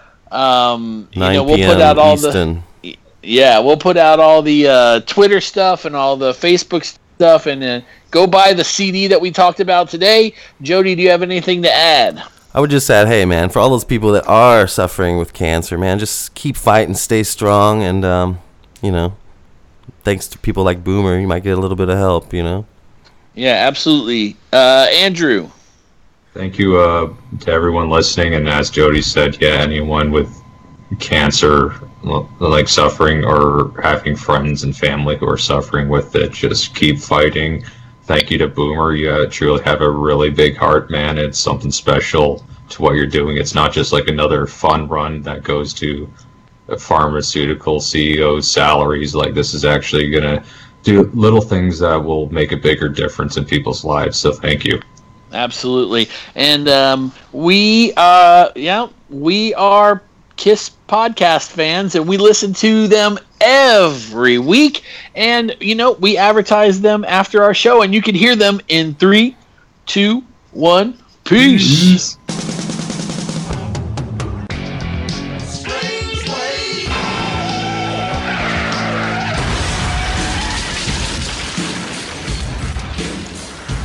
Um, you nine know, we'll p.m. put out all the Easton. yeah, we'll put out all the uh, Twitter stuff and all the Facebook stuff, and uh, go buy the C D that we talked about today. Jody, do you have anything to add? I would just add, hey, man, for all those people that are suffering with cancer, man, just keep fighting, stay strong, and, um, you know, thanks to people like Boomer, you might get a little bit of help, you know? Yeah, absolutely. Uh, Andrew. Thank you uh, to everyone listening. And as Jody said, yeah, anyone with cancer, well, like suffering, or having friends and family who are suffering with it, just keep fighting. Thank you to Boomer. You uh, truly have a really big heart, man. It's something special to what you're doing. It's not just like another fun run that goes to pharmaceutical C E Os' salaries. Like, this is actually going to do little things that will make a bigger difference in people's lives. So thank you. Absolutely. And um, we, uh, yeah, we are Kiss podcast fans, and we listen to them every week. And, you know, we advertise them after our show, and you can hear them in three, two, one. Peace.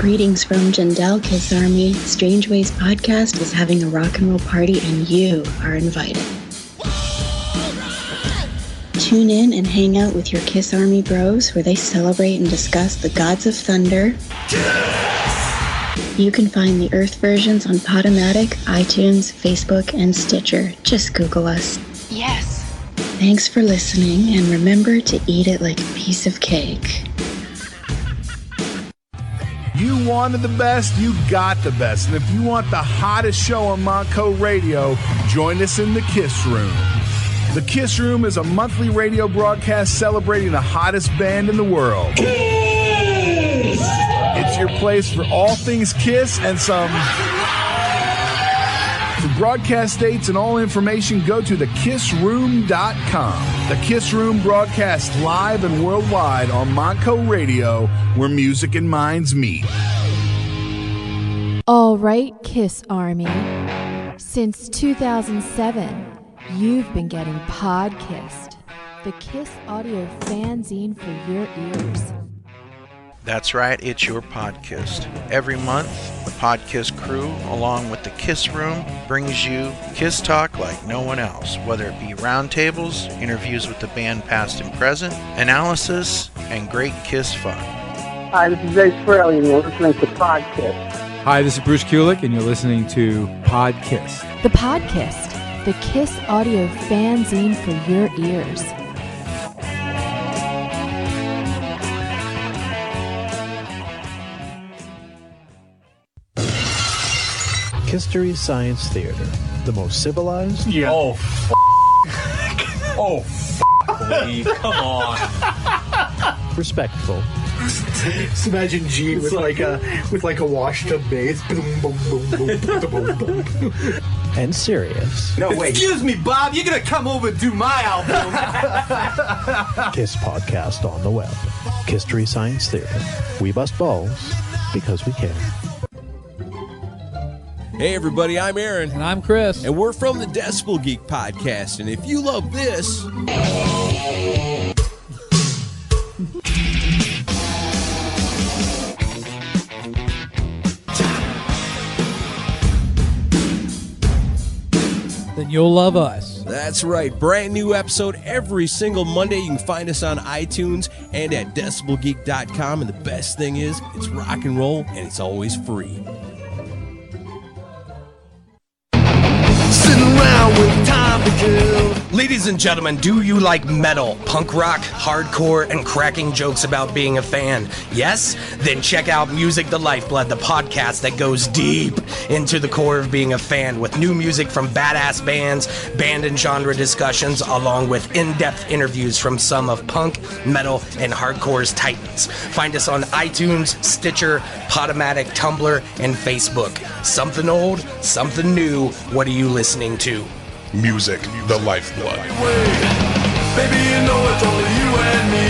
Greetings from Jandel Kiss Army. Strange Ways Podcast is having a rock and roll party and you are invited. Tune in and hang out with your Kiss Army bros where they celebrate and discuss the gods of thunder. You can find the Earth versions on Podomatic, iTunes, Facebook, and Stitcher. Just Google us. Yes. Thanks for listening, and remember to eat it like a piece of cake. You wanted the best, you got the best. And if you want the hottest show on Montco Radio, join us in the Kiss Room. The Kiss Room is a monthly radio broadcast celebrating the hottest band in the world. Kiss! It's your place for all things Kiss and some... For broadcast dates and all information, go to the kiss room dot com. The Kiss Room broadcasts live and worldwide on Montco Radio, where music and minds meet. All right, Kiss Army. Since two thousand seven, you've been getting Podkissed, the Kiss audio fanzine for your ears. That's right, it's your Podkissed. Every month, the Podkiss crew, along with the Kiss Room, brings you Kiss talk like no one else, whether it be roundtables, interviews with the band past and present, analysis, and great Kiss fun. Hi, this is Ace Frehley, and you're listening to Podkiss. Hi, this is Bruce Kulick, and you're listening to Podkiss. The Podkissed, the Kiss audio fanzine for your ears. History Science Theater, the most civilized. Yeah. Oh, f- oh, f- Lee, come on. Respectful. Just imagine Gene with like a with like a washed-up bass. Boom, boom, boom, boom, boom, boom, boom. And serious. No wait. Excuse me, Bob. You're gonna come over and do my album. Kiss podcast on the web. History Science Theater. We bust balls because we care. Hey everybody, I'm Aaron. And I'm Chris. And we're from the Decibel Geek Podcast. And if you love this... then you'll love us. That's right. Brand new episode every single Monday. You can find us on iTunes and at decibel geek dot com. And the best thing is, it's rock and roll and it's always free. With time to kill. Ladies and gentlemen, do you like metal, punk rock, hardcore, and cracking jokes about being a fan? Yes? Then check out Music the Lifeblood, the podcast that goes deep into the core of being a fan with new music from badass bands, band and genre discussions, along with in-depth interviews from some of punk, metal, and hardcore's titans. Find us on iTunes, Stitcher, Podomatic, Tumblr, and Facebook. Something old, something new. What are you listening to? Music, the lifeblood. Baby, you know it's only you and me.